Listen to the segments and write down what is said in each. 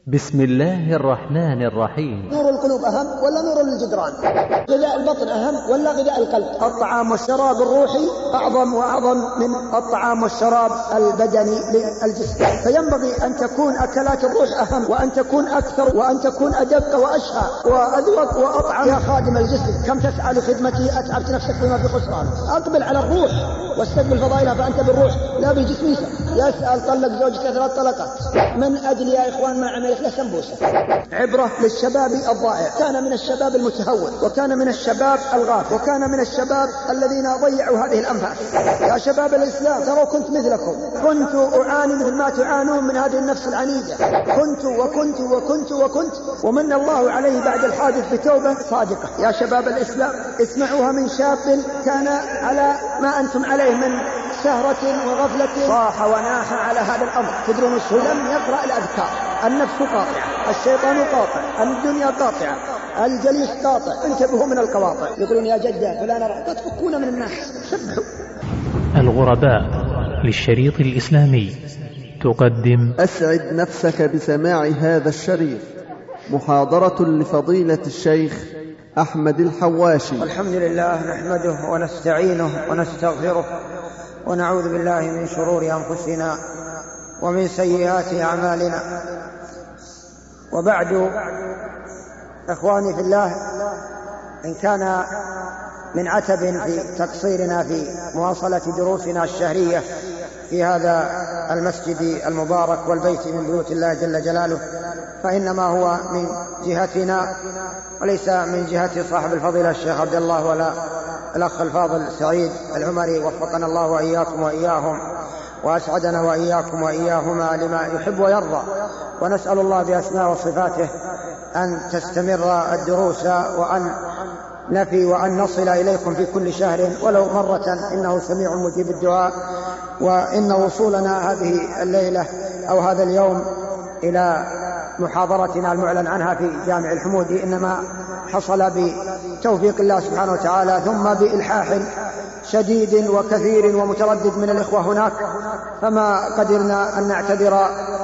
بسم الله الرحمن الرحيم. نور القلوب أهم ولا نور الجدران؟ غذاء البطن أهم ولا غذاء القلب؟ الطعام والشراب الروحي أعظم وأعظم من الطعام والشراب البدني للجسم، فينبغي أن تكون أكلات الروح أهم، وأن تكون أكثر، وأن تكون أدق وأشهى وأذوق وأطعم. يا خادم الجسم كم تسعى لخدمته، أتعبت نفسك بما في خسران. أقبل على الروح واستقبل فضائلها، فأنت بالروح لا بالجسم. يسأل طلق زوجته 3 طلقات من أجل يا إخوان ما عملت له سمبوسة. عبرة للشباب الضائع، كان من الشباب المتهور، وكان من الشباب الغافل، وكان من الشباب الذين ضيعوا هذه الأنفاس. يا شباب الإسلام ترى كنت مثلكم، كنت أعاني مثل ما تعانون من هذه النفس العنيدة، كنت ومن الله عليه بعد الحادث بتوبة صادقة. يا شباب الإسلام اسمعوها من شاب كان على ما أنتم عليه من سهرة وغفلة، صاح وناح على هذا الأمر. تدرون وش هو؟ لم يقرأ الأذكار. النفس قاطعة، الشيطان قاطع، الدنيا قاطعة، الجليس قاطع، انتبهوا من القواطع. يقولون يا جدة فلان لا تفكون من الناس. سبحوا. الغرباء للشريط الإسلامي تقدم أسعد نفسك بسماع هذا الشريط، محاضرة لفضيلة الشيخ أحمد الحواشي. الحمد لله نحمده ونستعينه ونستغفره ونعوذ بالله من شرور أنفسنا ومن سيئات أعمالنا. وبعد، إخواني في الله، إن كان من عتب في تقصيرنا في مواصلة دروسنا الشهرية في هذا المسجد المبارك والبيت من بيوت الله جل جلاله، فإنما هو من جهتنا وليس من جهة صاحب الفضيلة الشيخ عبد الله ولا الأخ الفاضل سعيد العمري، وفقنا الله وإياكم وإياهم وأسعدنا وإياكم وإياهما لما يحب ويرضى. ونسأل الله بأسماء وصفاته أن تستمر الدروس، وأن نفي وأن نصل إليكم في كل شهر ولو مرة، إنه سميع مجيب الدعاء. وإن وصولنا هذه الليلة أو هذا اليوم إلى محاضرتنا المعلن عنها في جامع الحمودي إنما حصل بتوفيق الله سبحانه وتعالى، ثم بإلحاح شديد وكثير ومتردد من الإخوة هناك، فما قدرنا أن نعتذر،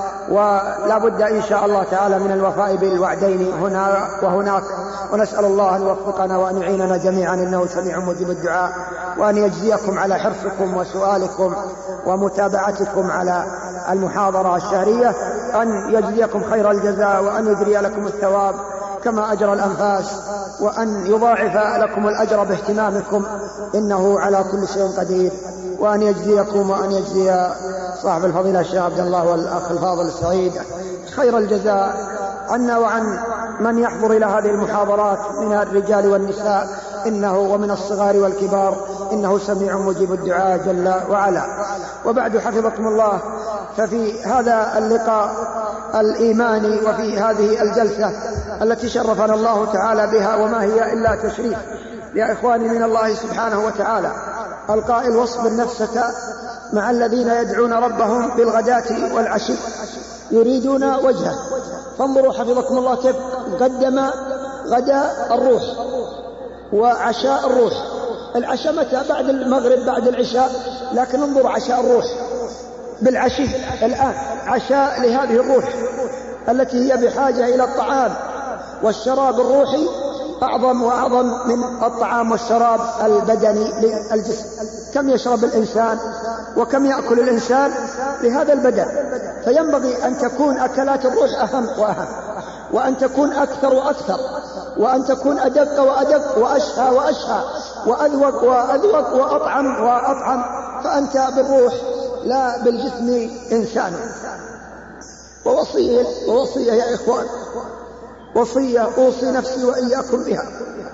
ولا بد إن شاء الله تعالى من الوفاء بالوعدين هنا وهناك. ونسأل الله أن يوفقنا وأن يعيننا جميعا، إنه سميع مجيب الدعاء، وأن يجزيكم على حرصكم وسؤالكم ومتابعتكم على المحاضرة الشهرية، أن يجزيكم خير الجزاء، وأن يجري لكم الثواب كما أجر الأنفاس، وأن يضاعف لكم الأجر باهتمامكم، إنه على كل شيء قدير. وأن يجزيكم وأن يجزي صاحب الفضيلة الشيخ عبد الله والأخ الفاضل السعيد خير الجزاء عنا وعن من يحضر إلى هذه المحاضرات من الرجال والنساء، إنه ومن الصغار والكبار، إنه سميع مجيب الدعاء جل وعلا. وبعد، حفظكم الله، ففي هذا اللقاء الإيماني وفي هذه الجلسة التي شرفنا الله تعالى بها، وما هي إلا تشريف يا إخواني من الله سبحانه وتعالى، القائل واصبر نفسك مع الذين يدعون ربهم بالغداة والعشي يريدون وجهه. فانظروا حفظكم الله كيف قدم غداء الروح وعشاء الروح. العشاء متى؟ بعد المغرب، بعد العشاء، لكن انظروا عشاء الروح بالعشي الآن، عشاء لهذه الروح التي هي بحاجة إلى الطعام والشراب الروحي أعظم وأعظم من الطعام والشراب البدني للجسم. كم يشرب الإنسان وكم يأكل الإنسان لهذا البدن، فينبغي أن تكون أكلات الروح أهم وأهم، وأن تكون أكثر وأكثر، وأن تكون أدق وأدق وأشهى وأشهى وأذوق وأذوق وأطعم وأطعم، فأنت بالروح لا بالجسم إنسان. ووصية يا إخوان، وصية أوصي نفسي وإياكم بها،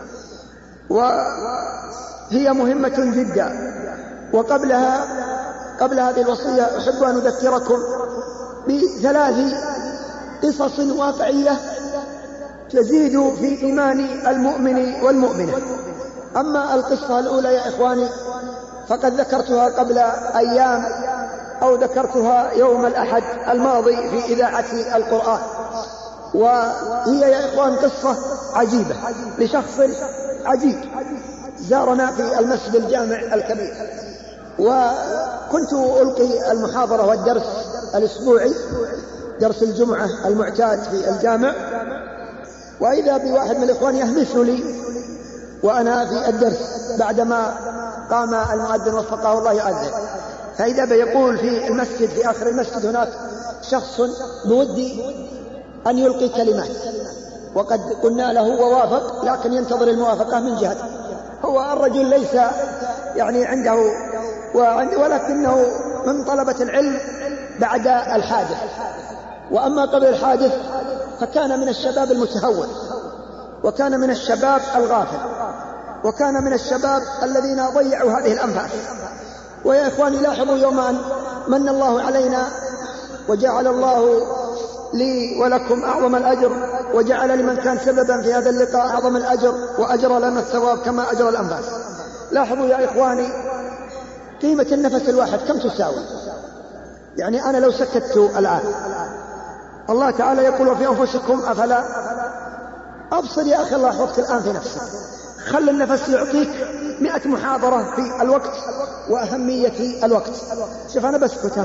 وهي مهمة جدا. وقبلها، قبل هذه الوصية، أحب أن أذكركم ب3 قصص واقعية تزيد في إيمان المؤمن والمؤمنة. أما القصة الأولى يا إخواني فقد ذكرتها قبل أيام، أو ذكرتها يوم الأحد الماضي في إذاعة القرآن، وهي يا إخوان قصة عجيبة لشخص عجيب زارنا في المسجد الجامع الكبير، وكنت ألقي المحاضرة والدرس الأسبوعي درس الجمعة المعتاد في الجامع، وإذا بواحد من الإخوان يهمس لي وأنا في الدرس بعدما قام المؤذن وفقه الله يؤذن، فإذا بيقول في المسجد في آخر المسجد هناك شخص بودي أن يلقي كلمات، وقد قلنا له ووافق، لكن ينتظر الموافقة من جهته. هو الرجل ليس يعني عنده ولكنه من طلبة العلم بعد الحادث، وأما قبل الحادث فكان من الشباب المتهور، وكان من الشباب الغافل، وكان من الشباب الذين ضيعوا هذه الأنفاس. ويا إخواني لاحظوا يوم أن من الله علينا وجعل الله لي ولكم أعظم الأجر، وجعل لمن كان سببا في هذا اللقاء أعظم الأجر، وأجر لنا الثواب كما أجر الأنفاس. لاحظوا يا إخواني قيمة النفس الواحد كم تساوي. يعني أنا لو سكت الآن، الله تعالى يقول وفي أنفسكم أفلا أبصر. يا أخي الله يحفظك الآن في نفسك، خل النفس يعطيك 100 محاضرة في الوقت وأهمية الوقت. شوف أنا بسكت،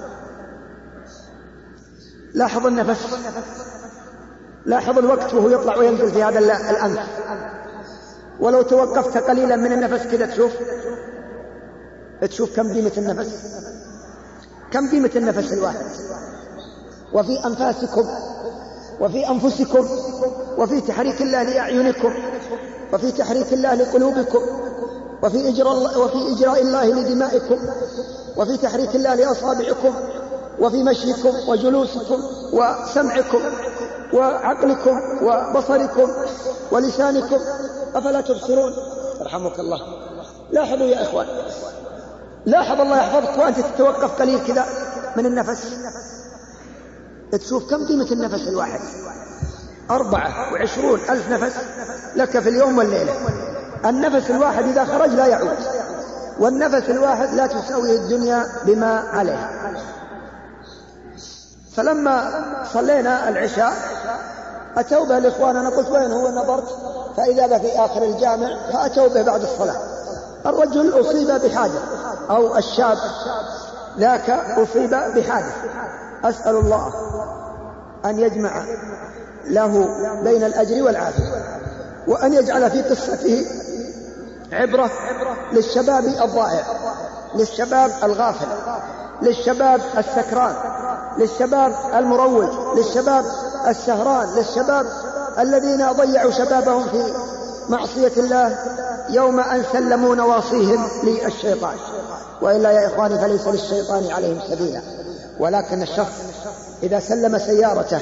لاحظ النفس، لاحظ الوقت وهو يطلع وينزل في هذا الأنف. ولو توقفت قليلا من النفس كذا تشوف كم قيمة النفس، كم قيمة النفس الواحد. وفي أنفاسكم وفي أنفسكم وفي تحريك الله لأعينكم، وفي تحريك الله لقلوبكم، وفي إجراء الله لدمائكم، وفي تحريك الله لأصابعكم، وفي مشيكم وجلوسكم وسمعكم وعقلكم وبصركم ولسانكم. أفلا تبصرون؟ رحمك الله. لاحظوا يا إخوان، لاحظ الله يحفظك وأنت تتوقف قليل كذا من النفس، تشوف كم قيمة النفس الواحد. 24,000 نفس لك في اليوم والليلة. النفس الواحد إذا خرج لا يعود، والنفس الواحد لا تساوي الدنيا بما عليه. فلما صلينا العشاء أتوا به الإخوان، أنا قلت وين هو؟ نظرت فإذا في آخر الجامع، فأتوا به بعد الصلاة. الرجل أصيب بحادث، أو الشاب ذاك أصيب بحادث. أسأل الله أن يجمع له بين الأجر والعافية، وأن يجعل في قصته عبرة للشباب الضائع، للشباب الغافل، للشباب السكران، للشباب المروج، للشباب السهران، للشباب الذين ضيعوا شبابهم في معصية الله يوم أن سلموا نواصيهم للشيطان. وإلا يا إخواني فليس للشيطان عليهم سبيلا، ولكن الشخص إذا سلم سيارته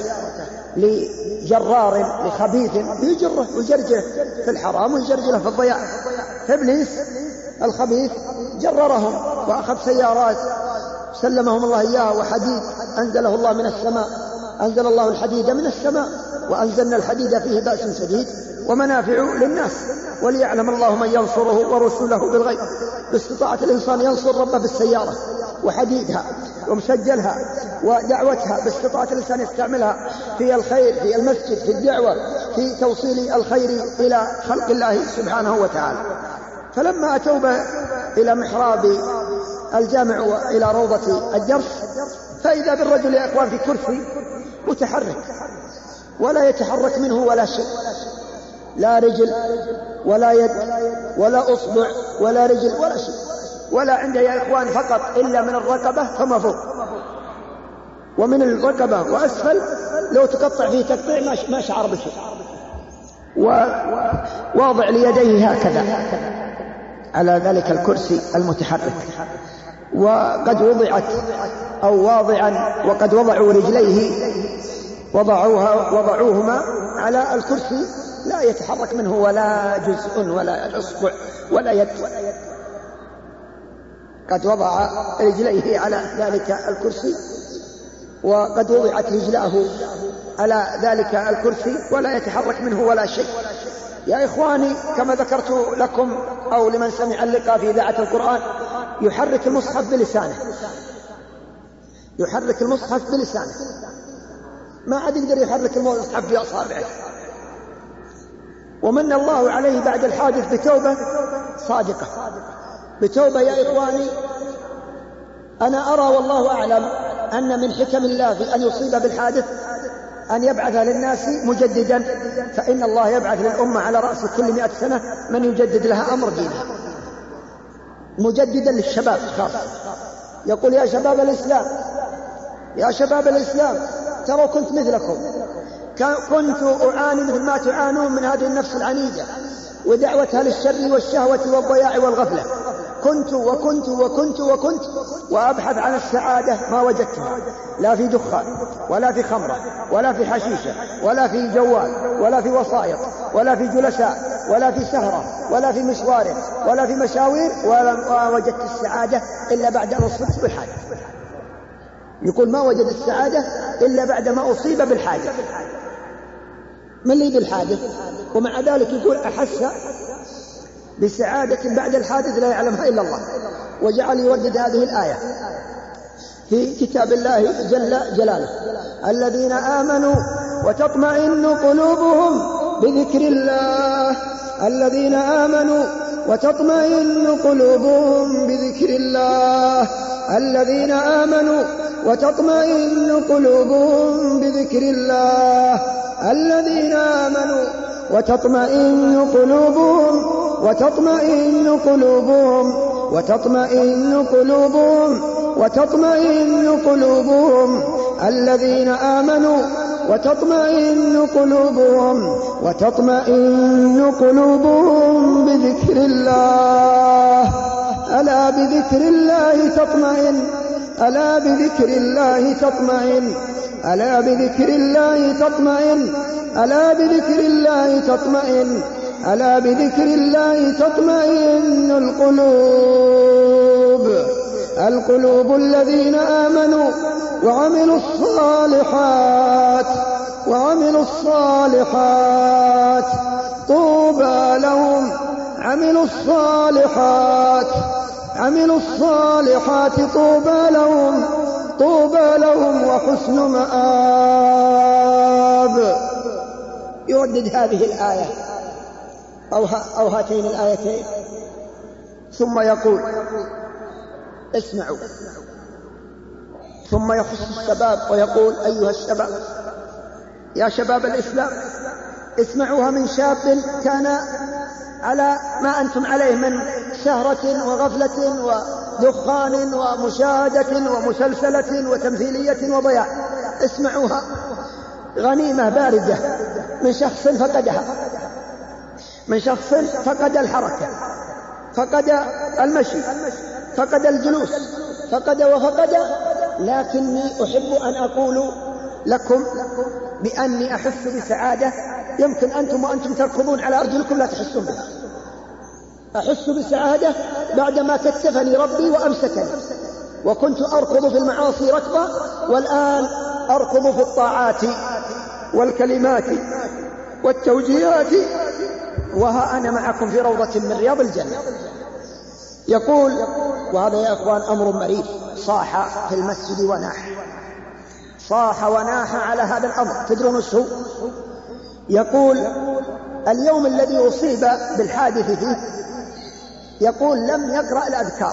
لجرار لخبيث يجره ويجرجه في الحرام ويجرجه في الضياع. فإبليس الخبيث جررهم وأخذ سيارات سلمهم الله إياها، وحديد أنزله الله من السماء، أنزل الله الحديد من السماء، وأنزلنا الحديد فيه بأس شديد ومنافع للناس، وليعلم الله من ينصره ورسوله بالغيب. باستطاعة الإنسان ينصر ربه بالسيارة وحديدها ومسجلها ودعوتها، باستطاعة الإنسان يستعملها في الخير، في المسجد، في الدعوة، في توصيل الخير إلى خلق الله سبحانه وتعالى. فلما أتوا إلى محراب الجامع وإلى روضة الدرس، فإذا بالرجل يا إخوان في كرسي متحرك، ولا يتحرك منه ولا شيء، لا رجل ولا يد ولا أصبع ولا رجل ولا شيء، ولا عنده يا إخوان فقط إلا من الرقبة فما فوق، ومن الرقبة وأسفل لو تقطع فيه تقطيع ما شعر بشيء، وواضع ليديه هكذا على ذلك الكرسي المتحرك. وقد وضعت أو واضعا، وقد وضعوا رجليه وضعوهما على الكرسي، لا يتحرك منه ولا جزء ولا إصبع ولا يد. قد وضع رجليه على ذلك الكرسي، وقد وضعت رجلاه على ذلك الكرسي، ولا يتحرك منه ولا شيء. يا إخواني كما ذكرت لكم أو لمن سمع اللقاء في إذاعة القرآن، يحرك المصحف بلسانه، يحرك المصحف بلسانه، ما عاد يقدر يحرك المصحف بأصابعه. ومن الله عليه بعد الحادث بتوبة صادقة، بتوبة يا إخواني. أنا أرى والله أعلم أن من حكم الله في أن يصيب بالحادث أن يبعث للناس مجددا، فإن الله يبعث للأمة على رأس كل 100 سنة من يجدد لها أمر دينها، مجددا للشباب خاصة. يقول يا شباب الإسلام، يا شباب الإسلام، ترى كنت مثلكم، كنت أعاني مثل ما تعانون من هذه النفس العنيدة ودعوتها للشر والشهوة والضياع والغفلة. كنت وكنت وكنت وكنت وأبحث عن السعادة ما وجدتها، لا في دخان ولا في خمرة ولا في حشيشة ولا في جوال ولا في وسائط ولا في جلساء ولا في سهرة ولا في مشوار ولا في مشاوير، ولا وجدت السعادة إلا بعد أن أصبت بالحادث. يقول ما وجد السعادة إلا بعد ما أصيب بالحادث. من لي بالحادث؟ ومع ذلك يقول أحس بسعادة بعد الحادث لا يعلمها إلا الله، وجعل يردد هذه الآية في كتاب الله جل جلاله: الذين آمنوا وتطمئن قلوبهم بذكر الله، الذين آمنوا وتطمئن قلوبهم بذكر الله، الذين آمنوا وتطمئن قلوبهم بذكر الله، الذين آمنوا وتطمئن قلوبهم وتطمئن قلوبهم وتطمئن قلوبهم وتطمئن قلوبهم، الذين آمنوا وتطمئن قلوبهم وتطمئن قلوبهم بذكر الله. ألا بذكر الله تطمئن، ألا بذكر الله تطمئن، ألا بذكر الله تطمئن، ألا بذكر الله تطمئن، ألا بذكر الله تطمئن القلوب. القلوب الذين آمنوا وعملوا الصالحات، وعملوا الصالحات طوبى لهم، عملوا الصالحات، عملوا الصالحات طوبى لهم، طوبى لهم وحسن مآب. يردد هذه الآية أو هاتين الآيتين ثم يقول: اسمعوا. ثم يخص الشباب ويقول: أيها الشباب، يا شباب الإسلام، اسمعوها من شاب كان على ما أنتم عليه من سهرة وغفلة ودخان ومشاهدة ومسلسلة وتمثيلية وضياع. اسمعوها غنيمة باردة من شخص فقدها، من شخص فقد الحركة، فقد المشي، فقد الجلوس، فقد وفقد. لكني أحب أن أقول لكم بأني أحس بسعادة يمكن أنتم وأنتم تركضون على أرجلكم لا تحسون بها. أحس بسعادة بعدما كتفني ربي وأمسكني، وكنت أركض في المعاصي ركضا، والآن أركض في الطاعات والكلمات والتوجيهات، وها أنا معكم في روضة من رياض الجنة. يقول: وهذا يا أخوان أمر مريض. صاح في المسجد وناح، صاح وناح على هذا الأمر. تدرون شو يقول؟ اليوم الذي أصيب بالحادث فيه، يقول لم يقرأ الأذكار.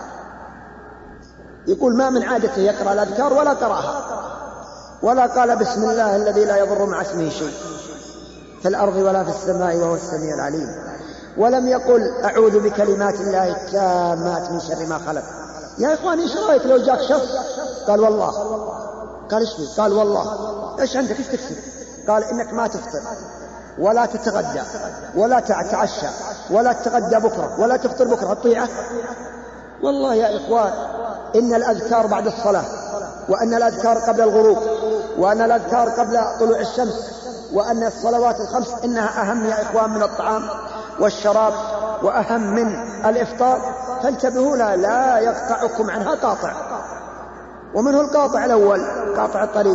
يقول ما من عادته يقرأ الأذكار ولا قرأها، ولا قال بسم الله الذي لا يضر مع اسمه شيء في الأرض ولا في السماء وهو السميع العليم، ولم يقل أعوذ بكلمات الله التامات من شر ما خلق. يا إخواني إيش رأيك لو جاك شخص قال والله، قال إيش فيه؟ قال والله. إيش عندك؟ إيش تكسب؟ قال إنك ما تفطر ولا تتغدى ولا تتعشى ولا تتغدى بكرة ولا تفطر بكرة. الطيعة والله يا إخوان إن الأذكار بعد الصلاة، وأن الأذكار قبل الغروب، وأن الأذكار قبل طلوع الشمس، وأن الصلوات الخمس إنها أهم يا إخوان من الطعام والشراب، وأهم من الإفطار. فانتبهوا لها، لا يقطعكم عنها قاطع. ومنه القاطع الأول قاطع الطريق،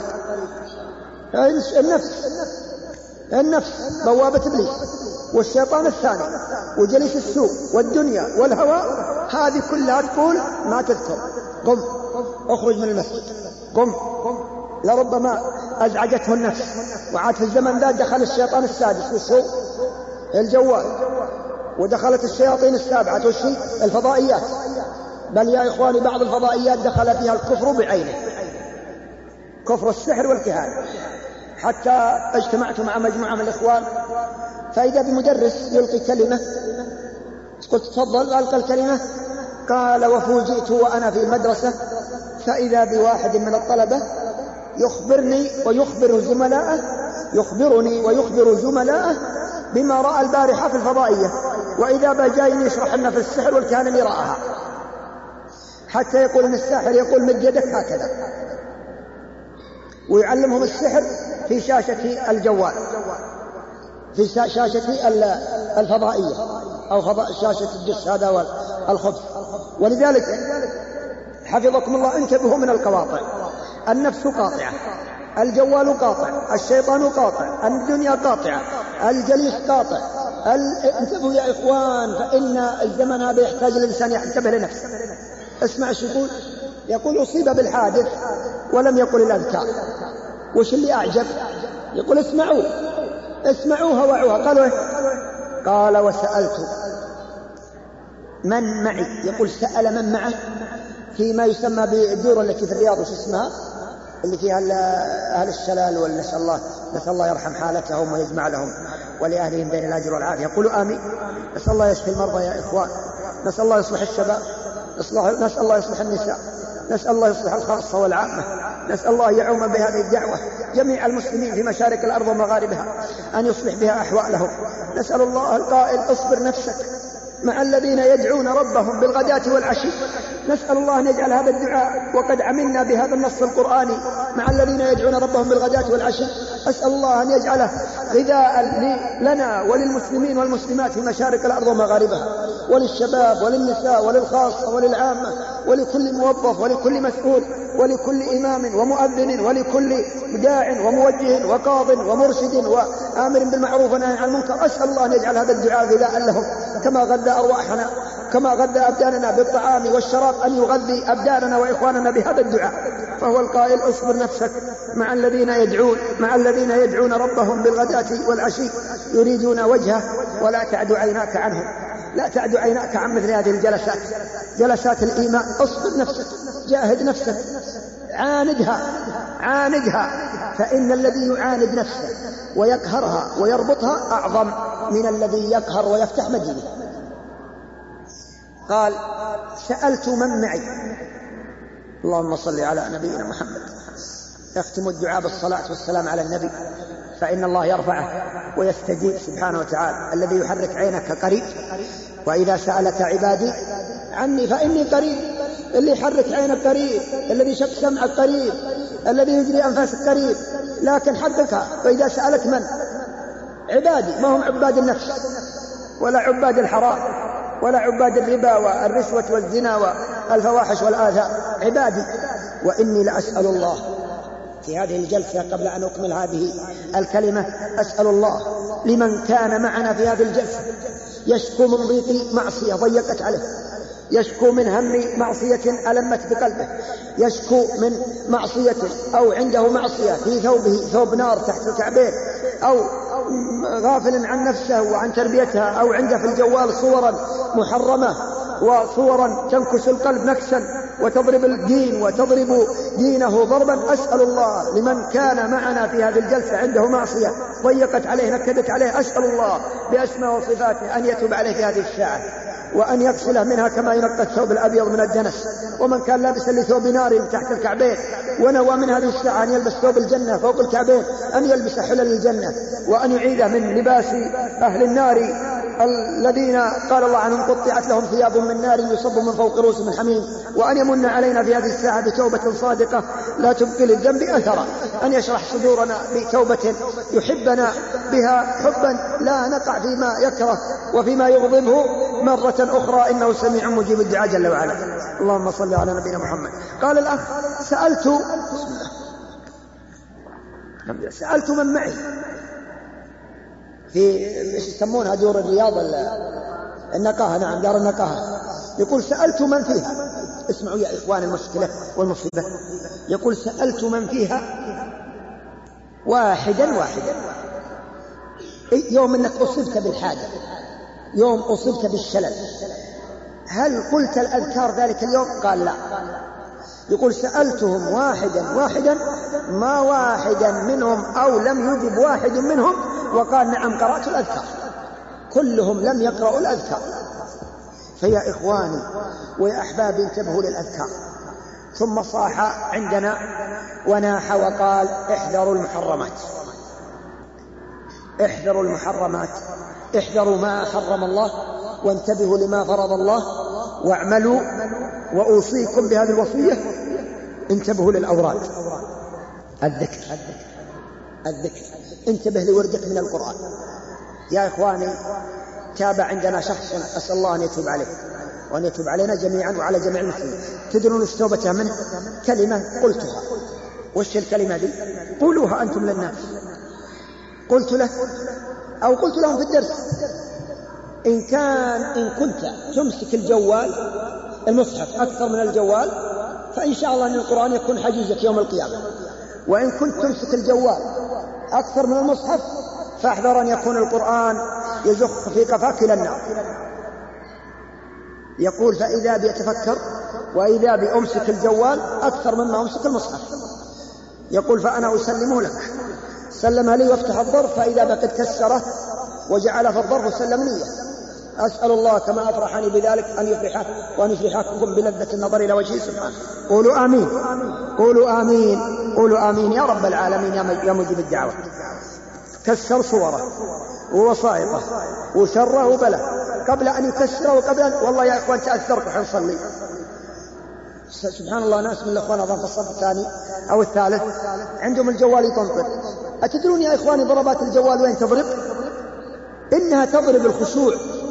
النفس بوابة إبليس، والشيطان الثاني، وجليس السوء والدنيا والهوى. هذه كلها تقول ما تذكر. قم اخرج من المسجد، قم. لربما أزعجته النفس، وعاد في الزمن ذا دخل الشيطان السادس والسوء الجوال، ودخلت الشياطين السابعة والشيء الفضائيات. بل يا إخواني بعض الفضائيات دخل فيها الكفر بعينه، كفر السحر والكهانة. حتى اجتمعت مع مجموعة من الإخوان فإذا بمدرس يلقي كلمة، قلت تفضل، ألقى الكلمة، قال وفوجئت وأنا في المدرسة فإذا بواحد من الطلبة يخبرني ويخبر زملائه بما رأى البارحة في الفضائية، وإذا بجاين يشرح لنا في السحر والكهانة اللي رآها، حتى يقول إن الساحر يقول مد يدك هكذا، ويعلمهم السحر في شاشة الجوال، في شاشة الفضائية أو شاشة الجس هذا والخبز. ولذلك حفظكم الله انتبهوا من القواطع. النفس قاطعة، الجوال قاطع، الشيطان قاطع، الدنيا قاطعة، الجليس قاطع. انتبهوا يا إخوان، فإن الزمن هذا يحتاج الإنسان ينتبه لنفسه. اسمع شو يقول أصيب بالحادث ولم يقل الأذكار. وش اللي أعجب؟ يقول اسمعوها وعوها. قالوا قال وسألت من معي، يقول سأل من معه فيما يسمى بالدور التي في الرياض، وش اسمها اللي فيها أهل الشلال، ونسأل الله يرحم حالتهم ويجمع لهم ولأهلهم بين الأجر والعافية. يقولوا آمين. نسأل الله يشفي المرضى يا إخوان، نسأل الله يصلح الشباب، نسأل الله يصلح النساء، نسأل الله يصلح الخاصة والعامة، نسأل الله يعوم بهذه الدعوة جميع المسلمين في مشارق الأرض ومغاربها، أن يصلح بها أحوالهم. نسأل الله القائل اصبر نفسك مع الذين يدعون ربهم بالغداة والعشي. نسأل الله أن يجعل هذا الدعاء، وقد عملنا بهذا النص القرآني، مع الذين يدعون ربهم بالغداة والعشي. أسأل الله أن يجعله غذاء لنا وللمسلمين والمسلمات في مشارق الأرض ومغاربها، وللشباب وللنساء وللخاصة وللعامة، ولكل موظف ولكل مسؤول ولكل إمام ومؤذن ولكل داع وموجه وقاض ومرشد وآمر بالمعروف ونهي عن المنكر. أسأل الله أن يجعل هذا الدعاء غذاء لهم، كما غذى أرواحنا، كما غذى أبداننا بالطعام والشراب، أن يغذي أبداننا وإخواننا بهذا الدعاء. فهو القائل اصبر نفسك مع الذين يدعون ربهم بالغداة والعشي يريدون وجهه ولا تعد عيناك عنهم. لا تعد عيناك عن مثل هذه الجلسات، جلسات الإيمان. اصبر نفسك، جاهد نفسك، عاندها، فإن الذي يعاند نفسه ويقهرها ويربطها أعظم من الذي يقهر ويفتح مدينه. قال سألت من معي. اللهم صل على نبينا محمد. يختم الدعاء بالصلاة والسلام على النبي، فإن الله يرفعه ويستجيب سبحانه وتعالى. الذي يحرك عينك قريب، وإذا سألك عبادي عني فإني قريب. اللي يحرك عينك قريب، الذي يشق سمعك قريب، الذي يجري أنفاسك قريب. لكن حققها. وإذا سألك من عبادي، ما هم عباد النفس ولا عباد الحرام ولا عباد الربا والرشوة والزنا والفواحش والآثام، عبادي. وإني لأسأل الله في هذه الجلسة قبل أن أكمل هذه الكلمة، أسأل الله لمن كان معنا في هذه الجلسة يشكو من ضيق معصية ضيقت عليه، يشكو من هم معصية ألمت بقلبه، يشكو من معصية أو عنده معصية في ثوبه ثوب نار تحت الكعبين، أو غافل عن نفسه وعن تربيتها، أو عنده في الجوال صورا محرمة وصورا تنكس القلب نكسا وتضرب الدين وتضرب دينه ضربا. أسأل الله لمن كان معنا في هذه الجلسة عنده معصية ضيقت عليه نكدت عليه، أسأل الله بأسماء وصفاته أن يتوب عليه في هذه الساعة، وأن يغسله منها كما ينقى الثوب الأبيض من الدنس. ومن كان لابسا لثوب نار تحت الكعبين ونوى من هذه الساعة أن يلبس ثوب الجنة فوق الكعبين، أن يلبس حلل الجنة، وأن يعيده من لباس أهل النار الذين قال الله عنهم قطعت لهم ثياب من نار يصب من فوق رؤوسهم الحميم. وأن يمن علينا في هذه الساعة بتوبة صادقة لا تبقي للذنب أثرا، أن يشرح صدورنا بتوبة يحبنا بها حبا لا نقع فيما يكره وفيما يغضبه مرة أخرى، إنه سميع مجيب الدعاء جل وعلا. اللهم صل على نبينا محمد. قال الأخ سألت من معي في ايش يسمونها دور الرياض النقاهة، نعم دار النقاهة. يقول سألت من فيها. اسمعوا يا إخوان المشكلة والمصيبة. يقول سألت من فيها واحدا يوم أنك أصبت بالحاجة، يوم أصبت بالشلل، هل قلت الأذكار ذلك اليوم؟ قال لا. يقول سألتهم واحدا ما واحدا منهم أو لم يجب واحد منهم وقال نعم قرأت الأذكار، كلهم لم يقرأوا الأذكار. فيا إخواني ويا أحبابي انتبهوا للأذكار. ثم صاح عندنا وناح وقال احذروا المحرمات، احذروا المحرمات، احذروا ما حرم الله وانتبهوا لما فرض الله واعملوا، وأوصيكم بهذه الوصية انتبهوا للأوراد. الذكر انتبه لوردك من القرآن. يا إخواني تاب عندنا شخص أسأل الله أن يتوب عليه وأن يتوب علينا جميعا وعلى جميع المسلمين. تدرون ايش توبته منه؟ كلمة قلتها. وش الكلمة دي؟ قولوها أنتم للناس. قلت له أو قلت لهم في الدرس إن كنت تمسك الجوال المصحف أكثر من الجوال فإن شاء الله أن القرآن يكون حجيزك يوم القيامة، وإن كنت تمسك الجوال أكثر من المصحف فاحذر أن يكون القرآن يزخ في قفاك إلى النار. يقول فإذا بيتفكر وإذا بأمسك الجوال أكثر مما أمسك المصحف. يقول فأنا أسلمه لك، سلمها لي وافتح الظرف فإذا بقد كسره وجعل في الظرف وسلمني. أسأل الله كما أفرحني بذلك أن يفرحه وأن يفرحكم بلذة النظر إلى وجهه سبحانه. قولوا آمين، قولوا آمين، قولوا آمين يا رب العالمين يا مجيب الدعوة. كسر صوره ووصائطه وشره وبله قبل أن يكسره وقبل أن والله يا إخوان تأثرت وحن صلي. سبحان الله ناس من الأخوان أظن في الصف الثاني أو الثالث عندهم الجوال يطنطر. أتدرون يا إخواني ضربات الجوال وين تضرب؟ إنها تضرب الخشوع،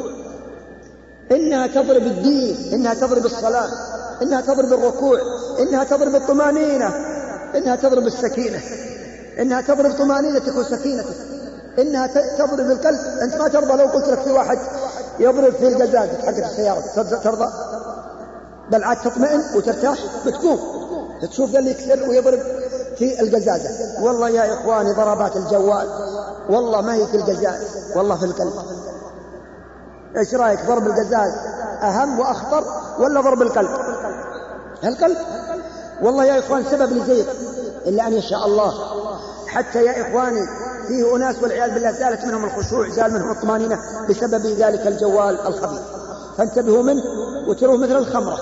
إنها تضرب الدين، إنها تضرب الصلاة، إنها تضرب الركوع، إنها تضرب الطمانينة، إنها تضرب السكينة، إنها تضرب طمانينتك وسكينتك، إنها تضرب القلب. أنت ما ترضى لو قلت لك في واحد يضرب في الجزازة حقت السيارة ترضى؟ بل عاد تطمئن وترتاح، بتقوم تشوف ذا اللي يكسر ويضرب في الجزازة. والله يا إخواني ضربات الجوال والله ما هي في الجزاز، والله في القلب. إيش رأيك، ضرب الجزاز أهم وأخطر ولا ضرب القلب؟ القلب والله يا إخوان سبب لزيغ إلا أن يشاء الله. حتى يا إخواني فيه أناس والعياذ بالله زالت منهم الخشوع، زال منهم الطمانينة بسبب ذلك الجوال الخبيث. فانتبهوا منه وتروه مثل الخمرة،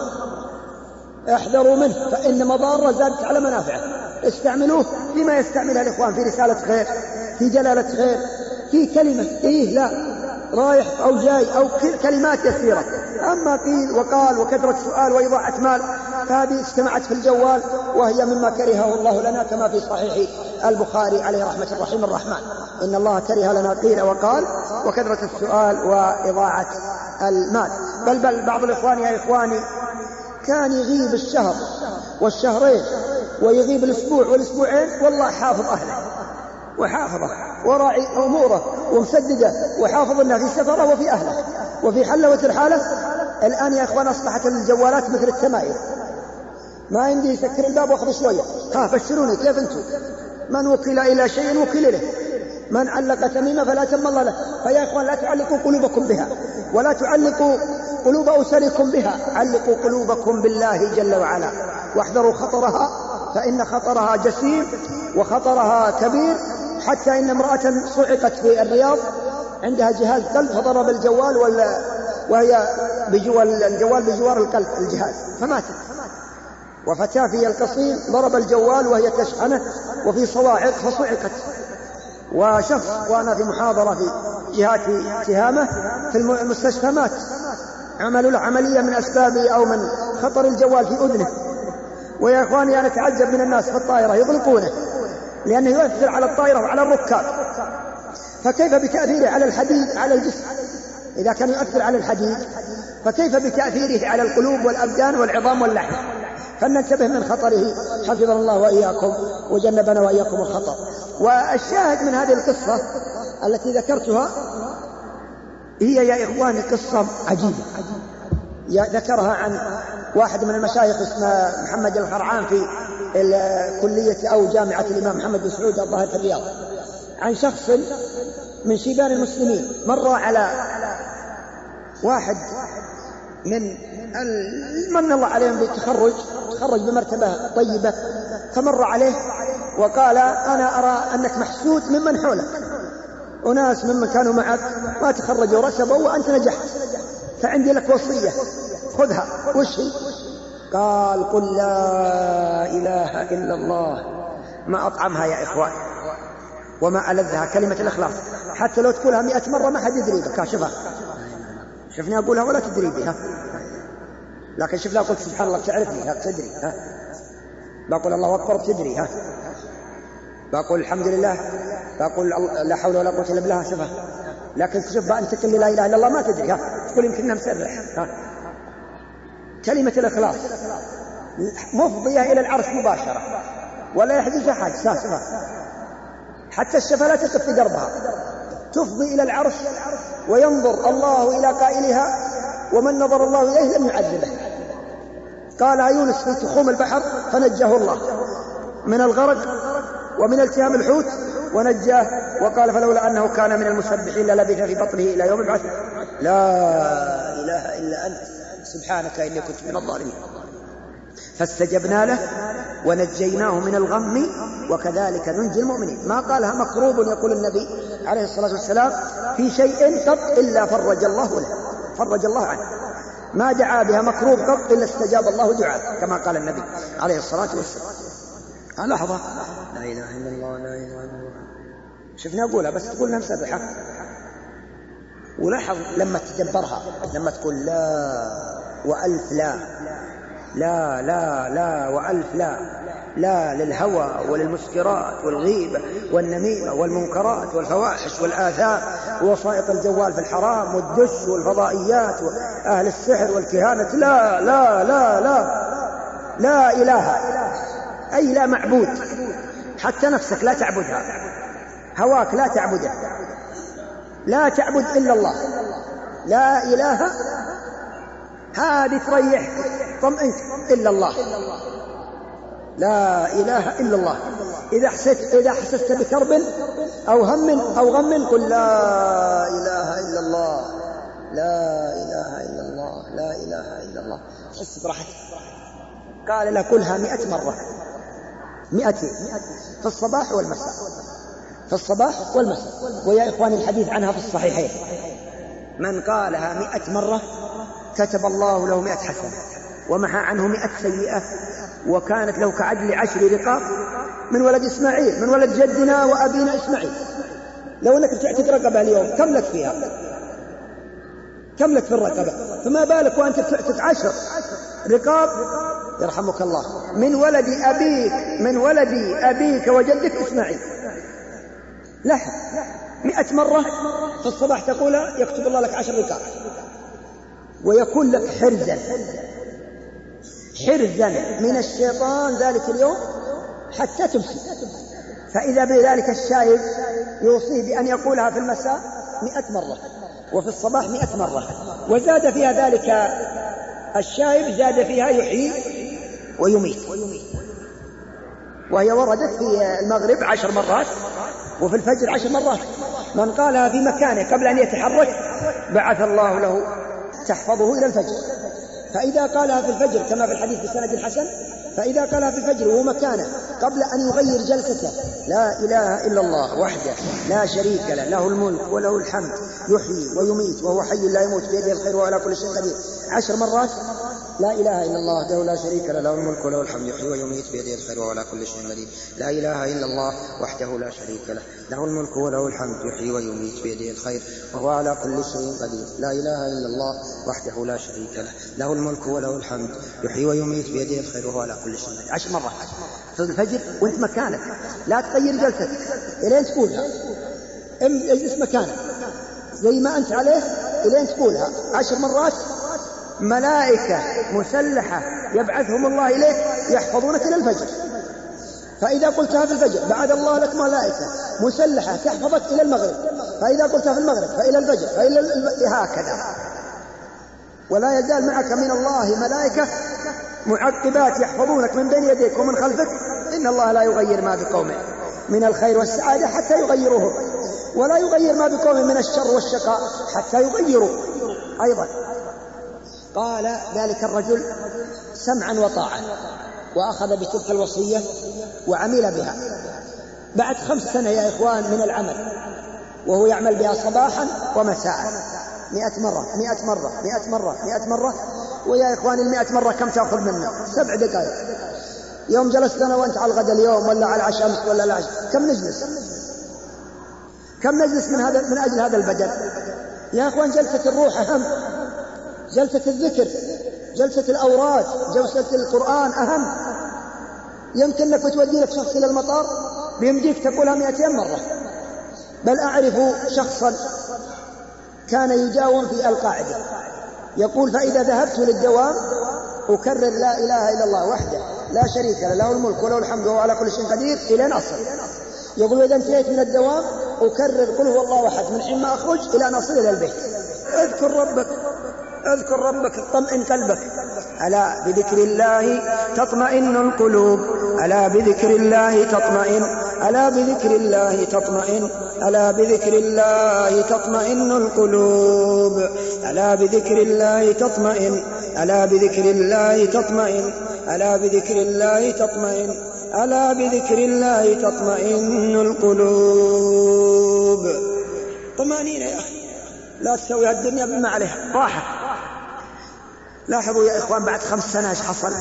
احذروا منه فإن مضاره زادت على منافعه. استعملوه فيما يستعملها الإخوان، في رسالة خير، في جلالة خير، في كلمة لا رايح أو جاي أو كلمات يسيرة. أما قيل وقال وكثرة سؤال وإضاعة مال فهذه اجتمعت في الجوال وهي مما كرهه الله لنا كما في صحيح البخاري عليه رحمة الرحيم الرحمن إن الله كره لنا قيل وقال وكثرة السؤال وإضاعة المال. بل بعض الإخوان يا إخواني كان يغيب الشهر والشهرين ويغيب الأسبوع والأسبوعين والله حافظ أهله وحافظه وراعي أموره ومسدده وحافظ أنه في سفره وفي أهله وفي حله وترحاله. الآن يا إخوان أصبحت الجوالات مثل التمايل، ما عندي يسكر الباب واخذ شوية بشروني كيف أنتم؟ من وكل إلى شيء وكل له، من علق تميمة فلا تم الله له. فيا إخوان لا تعلقوا قلوبكم بها ولا تعلقوا قلوب أسركم بها، علقوا قلوبكم بالله جل وعلا واحذروا خطرها فإن خطرها جسيم وخطرها كبير. حتى إن امرأة صعقت في الرياض عندها جهاز قلب فضرب الجوال وهي الجوال بجوار القلب الجهاز فماتت. وفتاة في القصيم ضرب الجوال وهي تشحنه وفي صواعق فصعقت. وشخص وأنا في محاضرة في جهات تهامة في المستشفى مات، عملوا له عملية من أسباب أو من خطر الجوال في أذنه. ويا إخواني أنا أتعجب من الناس في الطائرة يطلقونه لأنه يؤثر على الطائرة وعلى الركاب، فكيف بتأثيره على الحديد على الجسم؟ إذا كان يؤثر على الحديد فكيف بتأثيره على القلوب والأبدان والعظام واللحم؟ فلننتبه من خطره حفظنا الله وإياكم وجنبنا وإياكم الخطر. والشاهد من هذه القصة التي ذكرتها هي يا إخواني قصة عجيبة ذكرها عن واحد من المشايخ اسمه محمد الخرعان في الكلية أو جامعة الإمام محمد بن سعود الظاهر في الرياض، عن شخص من شيبان المسلمين مر على واحد من الله عليهم بالتخرج، تخرج بمرتبة طيبة، فمر عليه وقال أنا أرى أنك محسود ممن حولك، أناس ممن كانوا معك ما تخرجوا رسبوا وأنت نجحت، فعندي لك وصية خذها. وش هي؟ قال قل لا إله إلا الله. ما أطعمها يا إخوان وما ألذها كلمة الإخلاص، حتى لو تقولها 100 مرة ما حد يدري بك. شوفها، شفني أقولها ولا تدري بها، لكن شوف لا قلت سبحان الله تعرفني تدري، بقول الله أكبر تدري، بقول الحمد لله، بقول لا حول ولا قوة إلا بالله، شوفها. لكن شوف بقى أنت تقول لا إله إلا الله ما تدري، تقول يمكننا مسرح. كلمة الإخلاص مفضية إلى العرش مباشرة ولا يحدث أحد ساسفة، حتى الشفا لا تقف في قربها، تفضي إلى العرش وينظر الله إلى قائلها، ومن نظر الله إليه لم يعذبه. قالها يونس في تخوم البحر فنجاه الله من الغرق ومن التهام الحوت ونجاه، وقال فلولا أنه كان من المسبحين للبث في بطنه إلى يوم البعث. لا إله إلا أنت سبحانك إني كنت من الظالمين. فاستجبنا له ونجيناه من الغم وكذلك ننجي المؤمنين. ما قالها مكروب يقول النبي عليه الصلاة والسلام في شيء قط إلا فرج الله له، فرج الله عنه. ما دعا بها مكروب قط إلا استجاب الله دعاء، كما قال النبي عليه الصلاة والسلام. لحظة، لا إله إلا الله لا إله إلا الله، شفنا أقولها بس تقولنا مسبحة. ولاحظ لما تدبرها، لما تقول لا وألف لا، لا لا لا وألف لا، لا للهوى وللمسكرات والغيبة والنميمة والمنكرات والفواحش والآثام ووسائط الجوال في الحرام والدش والفضائيات وأهل السحر والكهانة. لا لا لا لا لا إله، أي لا معبود، حتى نفسك لا تعبدها، هواك لا تعبده، لا تعبد إلا الله. لا إله هذه تريح طمئنك إلا الله، لا إله إلا الله. إذا حسست بكرب أو هم أو غم قل لا إله إلا الله، لا إله إلا الله، لا إله إلا الله، حس براحتك. قال لا كلها 100 مرة، 100 في الصباح والمساء، في الصباح والمساء. ويا إخواني الحديث عنها في الصحيحين، من قالها 100 مرة كتب الله له 100 حسنة ومحى عنه 100 سيئة، وكانت له كعدل 10 رقاب من ولد إسماعيل، من ولد جدنا وأبينا إسماعيل. لو أنك تعتق رقبة اليوم كم لك فيها؟ كم لك في الرقبة؟ فما بالك وأنت تعتق 10 رقاب يرحمك الله من ولد أبيك، من ولد أبيك وجدك إسماعيل. لحظة 100 مرة في الصباح تقولها يكتب الله لك 10 رقاب، ويكون لك حرزا، حرزا من الشيطان ذلك اليوم حتى تمسي. فإذا بذلك الشايب يوصيه بأن يقولها في المساء 100 مرة وفي الصباح 100 مرة، وزاد فيها ذلك الشايب، زاد فيها يحيي ويميت. وهي وردت في المغرب 10 مرات وفي الفجر 10 مرات. من قالها في مكانه قبل أن يتحرك بعث الله له تحفظه إلى الفجر. فإذا قالها في الفجر كما في الحديث بسند حسن، فإذا قالها في الفجر وهو مكانه قبل أن يغير جلسته لا إله إلا الله وحده لا شريك له، له الملك وله الحمد يحيي ويميت وهو حي لا يموت بيده الخير وعلى كل شيء قدير 10 مرات، لا إله إلا الله وحده لا شريك له، له الملك وله الحمد يحيي ويميت بيده الخير وعلى كل شيء قدير. لا إله إلا الله وحده لا شريك له، له الملك وله الحمد يحيي ويميت بيده الخير وهو على كل شيء قدير. لا إله إلا الله وحده لا شريك له، له الملك وله الحمد يحيي ويميت بيده الخير وهو على كل شيء قدير. 10 مرات في الفجر وانت مكانك، لا تغير جلستك إلين تقولها، اجلس مكانك زي ما أنت عليه إلين تقولها 10 مرات. ملائكة مسلحة يبعثهم الله إليك يحفظونك إلى الفجر. فإذا قلتها في الفجر بعد الله لك ملائكة مسلحة تحفظك إلى المغرب، فإذا قلتها في المغرب فإلى الفجر هكذا. ولا يزال معك من الله ملائكة معقبات يحفظونك من بين يديك ومن خلفك. إن الله لا يغير ما بقوم من الخير والسعادة حتى يغيروه، ولا يغير ما بقوم من الشر والشقاء حتى يغيروا أيضا. قال ذلك الرجل سمعا وطاعة وأخذ بتلك الوصية وعمل بها. بعد 5 سنة يا إخوان من العمل وهو يعمل بها صباحا ومساء 100 مرة 100 مرة 100 مرة 100 مرة. ويا إخواني 100 مرة كم تأخذ منا؟ 7 دقائق. يوم جلست أنا وأنت على الغد اليوم ولا على العشاء ولا العشاء كم نجلس؟ كم نجلس من أجل هذا البدن؟ يا إخوان جلسة الروح أهم، جلسة الذكر، جلسة الأوراد، جلسة القرآن أهم. يمكن لك تودي لك شخص إلى المطار بيمديك تقولها 200 مرة. بل أعرف شخصا كان يداوم في القاعدة يقول فإذا ذهبت للدوام أكرر لا إله إلا الله وحده لا شريك له له الملك وله الحمد وهو على كل شيء قدير إلى نصر. يقول إذا انتهيت من الدوام أكرر قل هو الله أحد من حين ما أخرج إلى أن أصل إلى البيت. اذكر ربك، اذكر ربك، اطمئن قلبك. ألا بذكر الله تطمئن القلوب، ألا بذكر الله تطمئن، ألا بذكر الله تطمئن، ألا بذكر الله تطمئن القلوب، ألا بذكر الله تطمئن، ألا بذكر الله تطمئن، ألا بذكر الله تطمئن، ألا بذكر الله تطمئن القلوب. طمأنينة يا أخي، لا تسوي الدنيا بما عليها راحة. لاحظوا يا إخوان بعد 5 سنة ايش حصل؟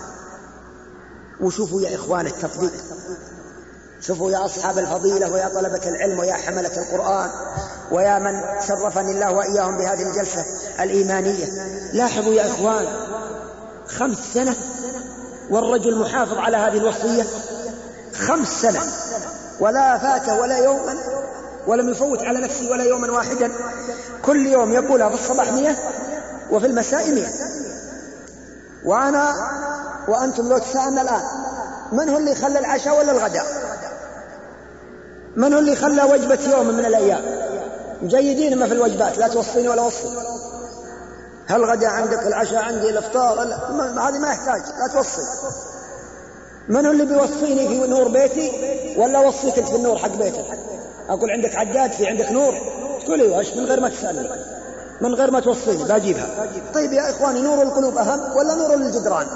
وشوفوا يا إخوان التفضيل، شوفوا يا أصحاب الفضيلة ويا طلبة العلم ويا حملة القرآن ويا من شرفني الله وإياهم بهذه الجلسة الإيمانية. لاحظوا يا إخوان 5 سنة والرجل محافظ على هذه الوصية 5 سنة ولا فاته ولا يوما ولم يفوت على نفسه ولا يوما واحدا. كل يوم يقولها في الصباح 100 وفي المساء 100. وأنا وأنتم لو تسألنا الآن من هو اللي خلى العشاء ولا الغداء؟ من هو اللي خلى وجبة يوم من الأيام؟ جيدين ما في الوجبات، لا توصيني ولا وصي. هل غدا عندك، العشاء عندي، الافطار، هذه ما يحتاج، لا توصي. من هو اللي بيوصيني في نور بيتي ولا وصيك في النور حق بيتك؟ أقول عندك عداد، في عندك نور، تقول ايوه من غير ما تسألني، من غير ما توصيني بجيبها. طيب يا إخواني نور القلوب أهم ولا نور الجدران؟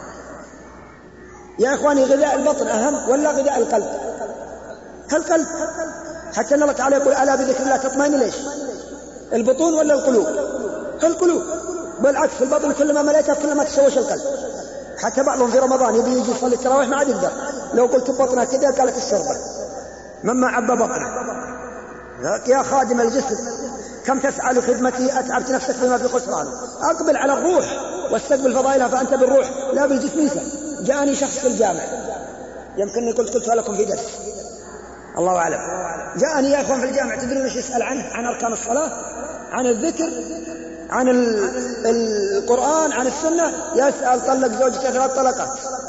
يا إخواني غذاء البطن أهم ولا غذاء القلب؟ القلب. حتى الله تعالى يقول ألا بذكر الله تطمئن ليش؟ البطون ولا القلوب؟ القلوب. بالعكس البطن كلما مليته كلما تشوش القلب. حتى بعضهم في رمضان يبي يجي يصلي التراويح ما عاد يقدر، لو قلت بطنه كذا قالت الشربة مما عبى بطنه. يا خادم الجسد كم تسعى لخدمتي أتعبت نفسك بما في خسران. أقبل على الروح واستقبل فضائلها فأنت بالروح لا بالجسم. جاءني شخص في الجامع، يمكنني قلتها لكم في درس الله أعلم. جاءني يا أخوان في الجامع، تدرون ايش يسأل عنه؟ عن أركان الصلاة، عن الذكر، عن القرآن، عن السنة. يسأل طلق زوجته 3 طلقات،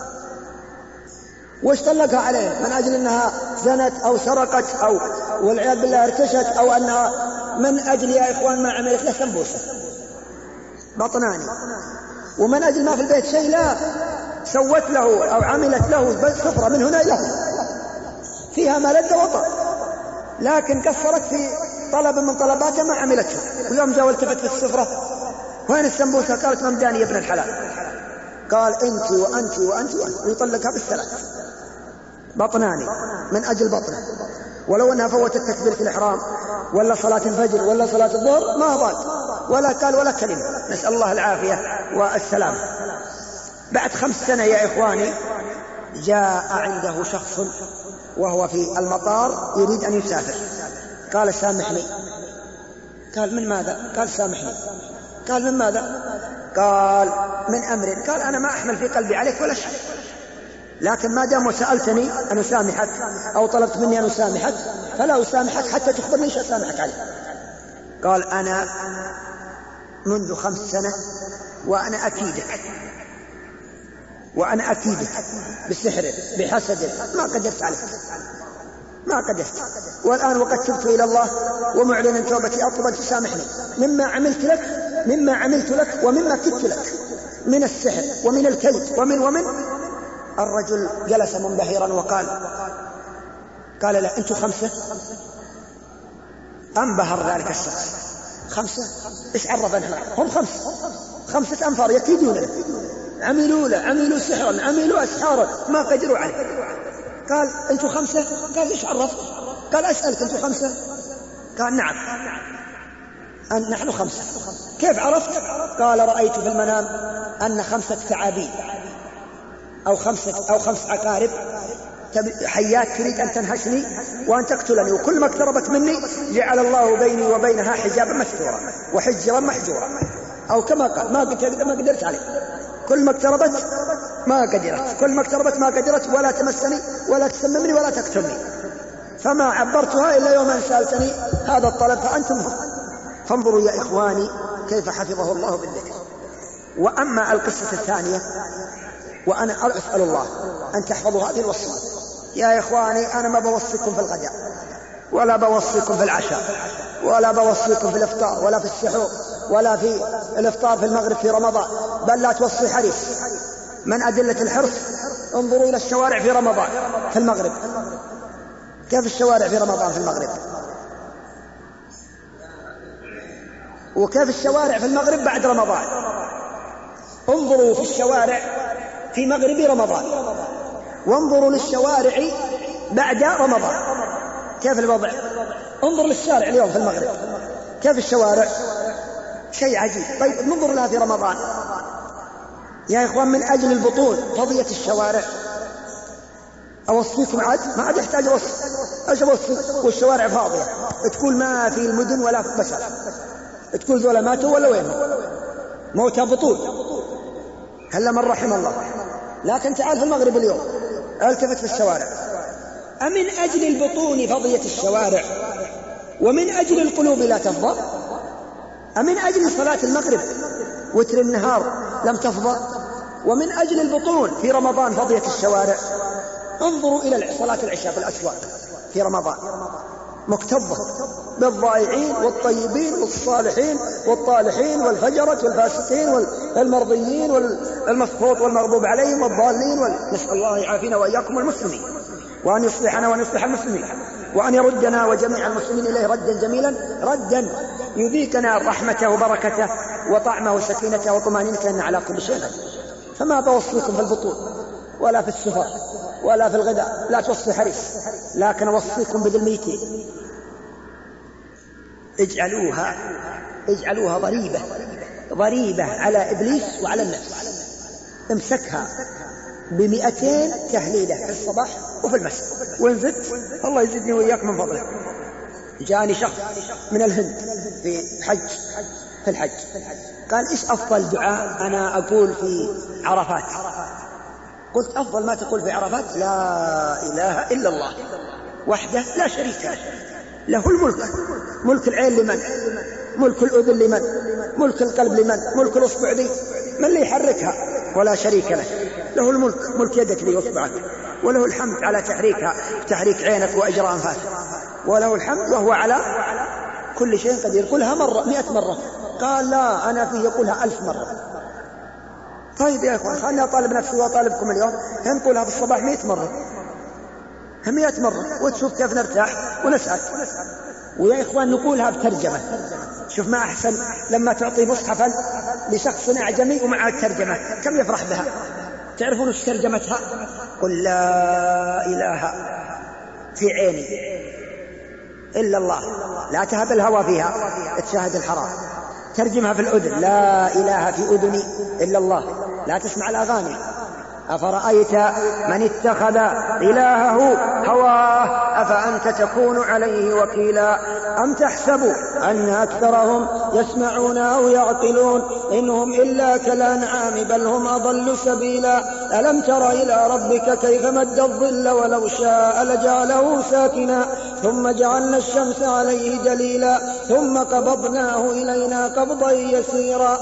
وش طلقها عليه؟ من أجل أنها زنت أو سرقت أو والعياذ بالله ارتشت، أو أنها من أجل يا إخوان ما عملت له سنبوسة بطناني، ومن أجل ما في البيت شيء لا سوت له أو عملت له سفرة من هنا إلى هنا فيها ما لذ وطأ، لكن قصرت في طلب من طلباتها ما عملته. ويوم جاء والتفت في السفرة وين السنبوسة؟ قالت ممداني يا ابن الحلال. قال أنت وأنت وأنت وأنت، ويطلقها بالثلاث بطناني من أجل بطنه. ولو أنها فوتت تكبيرة الإحرام ولا صلاة الفجر ولا صلاة الظهر ما ضاق ولا قال ولا كلمة، نسأل الله العافية والسلام. بعد 5 سنة يا إخواني جاء عنده شخص وهو في المطار يريد أن يسافر. قال سامحني. قال من ماذا؟ قال سامحني. قال من ماذا؟ قال من أمر. قال أنا ما أحمل في قلبي عليك ولا شيء، لكن ما دام سألتني أن أسامحك أو طلبت مني أن أسامحك فلا أسامحك حتى تخبرني إيش أسامحك عليه. قال أنا منذ 5 سنة وأنا أكيدك وأنا أكيدك بسحرك بحسدك ما قدرت عليك، ما قدرت، والآن وقد تبت إلى الله ومعلنا توبتي أطلب أن تسامحني مما عملت لك ومما كدت لك من السحر ومن الكيد ومن. الرجل جلس منبهرا وقال لا أنتم 5. انبهر ذلك الشخص 5 إيش عرفنا؟ هم 5 أنفار يكيدون له، عملوا سحرا، عملوا أسحارا ما قدروا عليه. قال أنتم 5؟ قال إيش عرف؟ قال أسألك أنتم 5؟ قال نعم نحن 5. كيف عرفت؟ قال رأيت في المنام أن 5 ثعابين أو 5 عقارب حيات تريد أن تنهشني وأن تقتلني، وكل ما اقتربت مني جعل الله بيني وبينها حجابا مستورا وحجرا محجورا، أو كما قال ما قدرت عليه. كل ما اقتربت ما قدرت ولا تمسني ولا تسممني ولا تقتلني، فما عبرتها إلا يوم أن سألتني هذا الطلب فأنتم هم. فانظروا يا إخواني كيف حفظه الله بالذكر. وأما القصة الثانية، وأنا أسأل الله أن تحفظوا هذه الوصية يا إخواني. أنا ما بوصيكم في الغداء ولا بوصيكم في العشاء ولا بوصيكم في الإفطار ولا في السحور ولا في الإفطار في المغرب في رمضان، بل لا توصي حريص. من أدلة الحرص انظروا إلى الشوارع في رمضان في المغرب. كيف الشوارع في رمضان في المغرب؟ وكيف الشوارع في المغرب بعد رمضان؟ انظروا في الشوارع في مغرب رمضان وانظروا للشوارع بعد رمضان كيف الوضع. انظر للشارع اليوم في المغرب كيف الشوارع، شيء عجيب. طيب ننظر لها في رمضان يا إخوان. من أجل البطون فضية الشوارع أوصيكم عاد ما عاد يحتاج أوصي والشوارع فاضية. تقول ما في المدن ولا في بشر، تقول ذولا ماتوا ولا وين موتى بطول هلا من رحم الله. لكن تعال في المغرب اليوم التفت في الشوارع، أمن أجل البطون فضية الشوارع ومن أجل القلوب لا تفضى؟ أمن أجل صلاة المغرب وتر النهار لم تفضى؟ ومن أجل البطون في رمضان فضية الشوارع. انظروا إلى صلاة العشاء في الأسواق في رمضان مكتظة بالضائعين والطيبين والصالحين والطالحين والفجرة والفاسقين والمرضيين والمسخوط والمغضوب عليهم والضالين. نسأل الله يعافينا وإياكم المسلمين، وأن يصلحنا وأن يصلح المسلمين، وأن يردنا وجميع المسلمين إليه ردا جميلا، ردا يذيقنا رحمته وبركته وطعمه وسكينته وطمانينته إن على كل شيء. فما توصيكم في البطون ولا في السفر ولا في الغداء، لا توصي حريص، لكن أوصيكم بالميتين. اجعلوها ضريبة على إبليس وعلى النفس. امسكها ب200 تهليلة في الصباح وفي المساء، وانزد الله يزدني وإياك من فضله. جاني شخص من الهند في الحج قال إيش أفضل دعاء أنا أقول في عرفات؟ قلت أفضل ما تقول في عرفات لا إله إلا الله وحده لا شريك له، له الملك، ملك العين لمن؟ ملك الأذن لمن؟ ملك القلب لمن؟ ملك الأصبع ذي من اللي يحركها؟ ولا شريك له. له الملك، ملك يدك ذي وأصبعك، وله الحمد على تحريكها، تحريك عينك وأجراء أنفاسك، وله الحمد وهو على كل شيء قدير. قلها 100 مرة. قال لا أنا فيه يقولها 1000 مرة. طيب يا إخوان خلنا أطالب نفسي وأطالبكم اليوم نقولها في الصباح 100 مرة 100 مرة وتشوف كيف نرتاح ونسعد. ويا إخوان نقولها بترجمة. شوف ما أحسن لما تعطي مصحفا لشخص أعجمي ومعه الترجمة كم يفرح بها. تعرفون ايش ترجمتها؟ قل لا إله في عيني إلا الله، لا تهب الهوى فيها تشاهد الحرام. ترجمها في الأذن لا إله في أذني إلا الله، لا تسمع الأغاني. أفرأيت من اتخذ إلهه هواه أفأنت تكون عليه وكيلا أم تحسب أن أكثرهم يسمعون أو يعقلون إنهم إلا كالأنعام بل هم أضل سبيلا ألم تر إلى ربك كيف مد الظل ولو شاء لجعله ساكنا ثم جعلنا الشمس عليه دليلا ثم قبضناه إلينا قبضا يسيرا.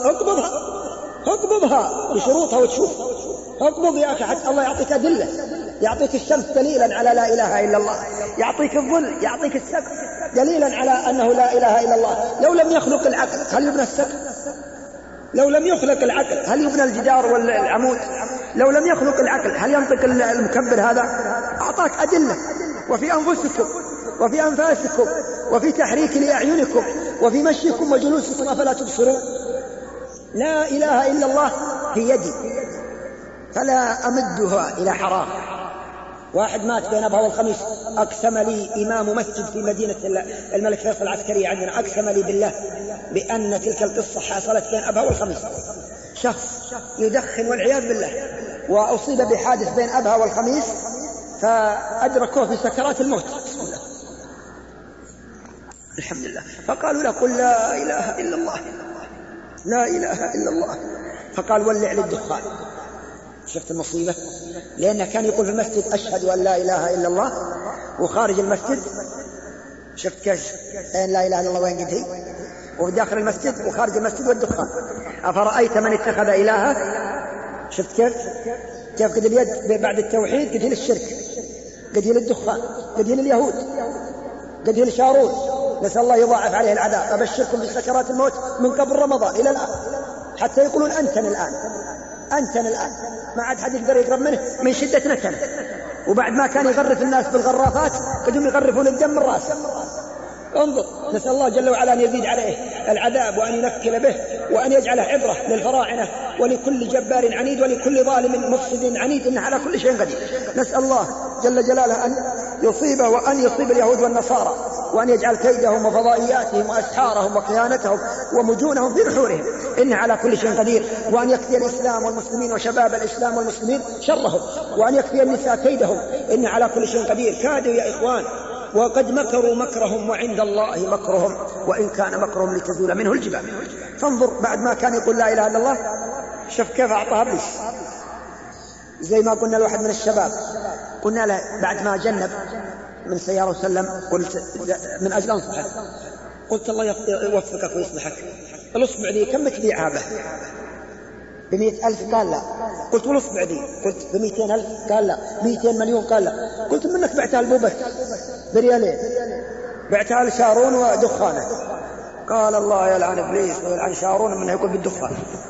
اقبضها بشروطها وتشوف. اقبض يا أخي حتى الله يعطيك أدلة، يعطيك الشمس دليلا على لا إله إلا الله، يعطيك الظل، يعطيك السقف دليلا على أنه لا إله إلا الله. لو لم يخلق العقل هل يبنى السقف؟ لو لم يخلق العقل هل يبنى الجدار والعمود؟ لو لم يخلق العقل هل ينطق المكبر هذا؟ أعطاك أدلة وفي أنفسكم وفي أنفاسكم وفي تحريك لأعينكم وفي مشيكم وجلوسكم أفلا تبصرون. لا إله إلا الله في يدي فلا أمدها إلى حرام. واحد مات بين أبها والخميس، أقسم لي إمام مسجد في مدينة الملك فيصل العسكرية عندنا، أقسم لي بالله بأن تلك القصة حصلت بين أبها والخميس. شخص يدخن والعياذ بالله، وأصيب بحادث بين أبها والخميس فأدركوه في سكرات الموت. الحمد لله. فقالوا له قل لا إله إلا الله، لا إله إلا الله. فقال ولع للدخان. شفت المصيبة؟ لأنه كان يقول في المسجد أشهد أن لا إله إلا الله، وخارج المسجد شفت كيف لا إله إلا الله وين قد هي، وداخل المسجد وخارج المسجد والدخان. أفرأيت من اتخذ إلهه، شفت كيف قد اليد بعد التوحيد، قد هي للشرك، قد هي للدخان، قد هي لليهود، قد هي لشارون، نسأل الله يضاعف عليه العذاب. أبشركم بسكرات الموت من قبل رمضان إلى الآن، حتى يقولون أنتن الآن، أنتن الآن، ما عاد حد يقدر يقرب منه من شدة نتنه. وبعد ما كان يغرف الناس بالغرافات قدهم يغرفون الدم من راسه. انظر، نسأل الله جل وعلا أن يزيد عليه العذاب وأن ينكل به وأن يجعله عبرة للفراعنة ولكل جبار عنيد ولكل ظالم مفسد عنيد، إنه على كل شيء قدير. نسأل الله جل جلاله أن يصيبه وأن يصيب اليهود والنصارى، وأن يجعل كيدهم وفضائياتهم وأسحارهم وخيانتهم ومجونهم في نحورهم، إنه على كل شيء قدير. وأن يكفي الإسلام والمسلمين وشباب الإسلام والمسلمين شرهم، وأن يكفي النساء كيدهم، إنه على كل شيء قدير. كادوا يا إخوان وقد مكروا مكرهم وعند الله مكرهم وإن كان مكرهم لتزول منه الجبال. فانظر، بعد ما كان يقول لا إله إلا الله شوف كيف أعطاها إبليس. زي ما قلنا لواحد من الشباب، قلنا له بعد ما جنب من سيارة وسلم، قلت من أجل أنصحك، قلت الله يوفقك ويصلحك، الأصبع ذي كم تبيعها به؟ ب100,000؟ قال لا. قلت والأصبع ذي؟ قلت ب200,000؟ قال لا. 200 مليون؟ قال لا. قلت منك بعتها البوبة بريالين، بعتها لشارون ودخانه. قال الله يلعن إبليس ويلعن شارون منه يقول بالدخان،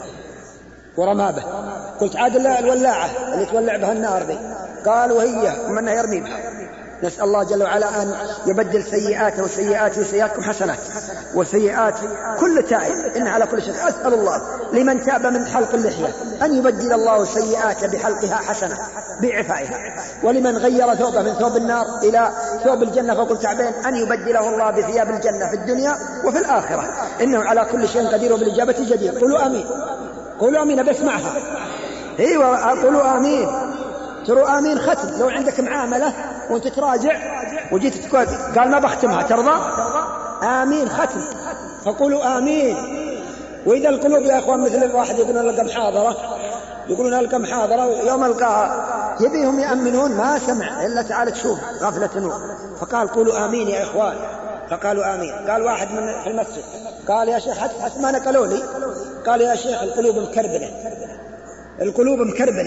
ورمى به. قلت عاد الولاعة اللي تولع بها النار ذي؟ قال وهي ومنه يرمي بها. نسأل الله جل وعلا أن يبدل سيئاته وسيئاته وسيئاتكم حسنات، وسيئات كل تائب إن على كل شيء. أسأل الله لمن تاب من حلق اللحية أن يبدل الله سيئاته بحلقها حسنة بإعفائها، ولمن غير ثوبه من ثوب النار إلى ثوب الجنة فقل تعبين أن يبدله الله بثياب الجنة في الدنيا وفي الآخرة، إنه على كل شيء قدير وبالإجابة جدير. قولوا آمين، قولوا آمين بسمعها. ايوه قولوا آمين، تروا آمين ختم. لو عندك معاملة وانت تراجع وجيت تقول قال ما بختمها، ترضى؟ آمين ختم، فقولوا آمين. وإذا القلوب يا أخوان مثل الواحد يقولون لقى محاضرة، يقولون لقى محاضرة ويوم القاها يبيهم يأمنون ما سمع إلا تعال تشوف غفلة نور، فقال قولوا آمين يا إخوان، فقالوا آمين. قال واحد من في المسجد قال يا شيخ حتى ما نقلوا لي، قال يا شيخ القلوب مكربنة، القلوب مكربنة.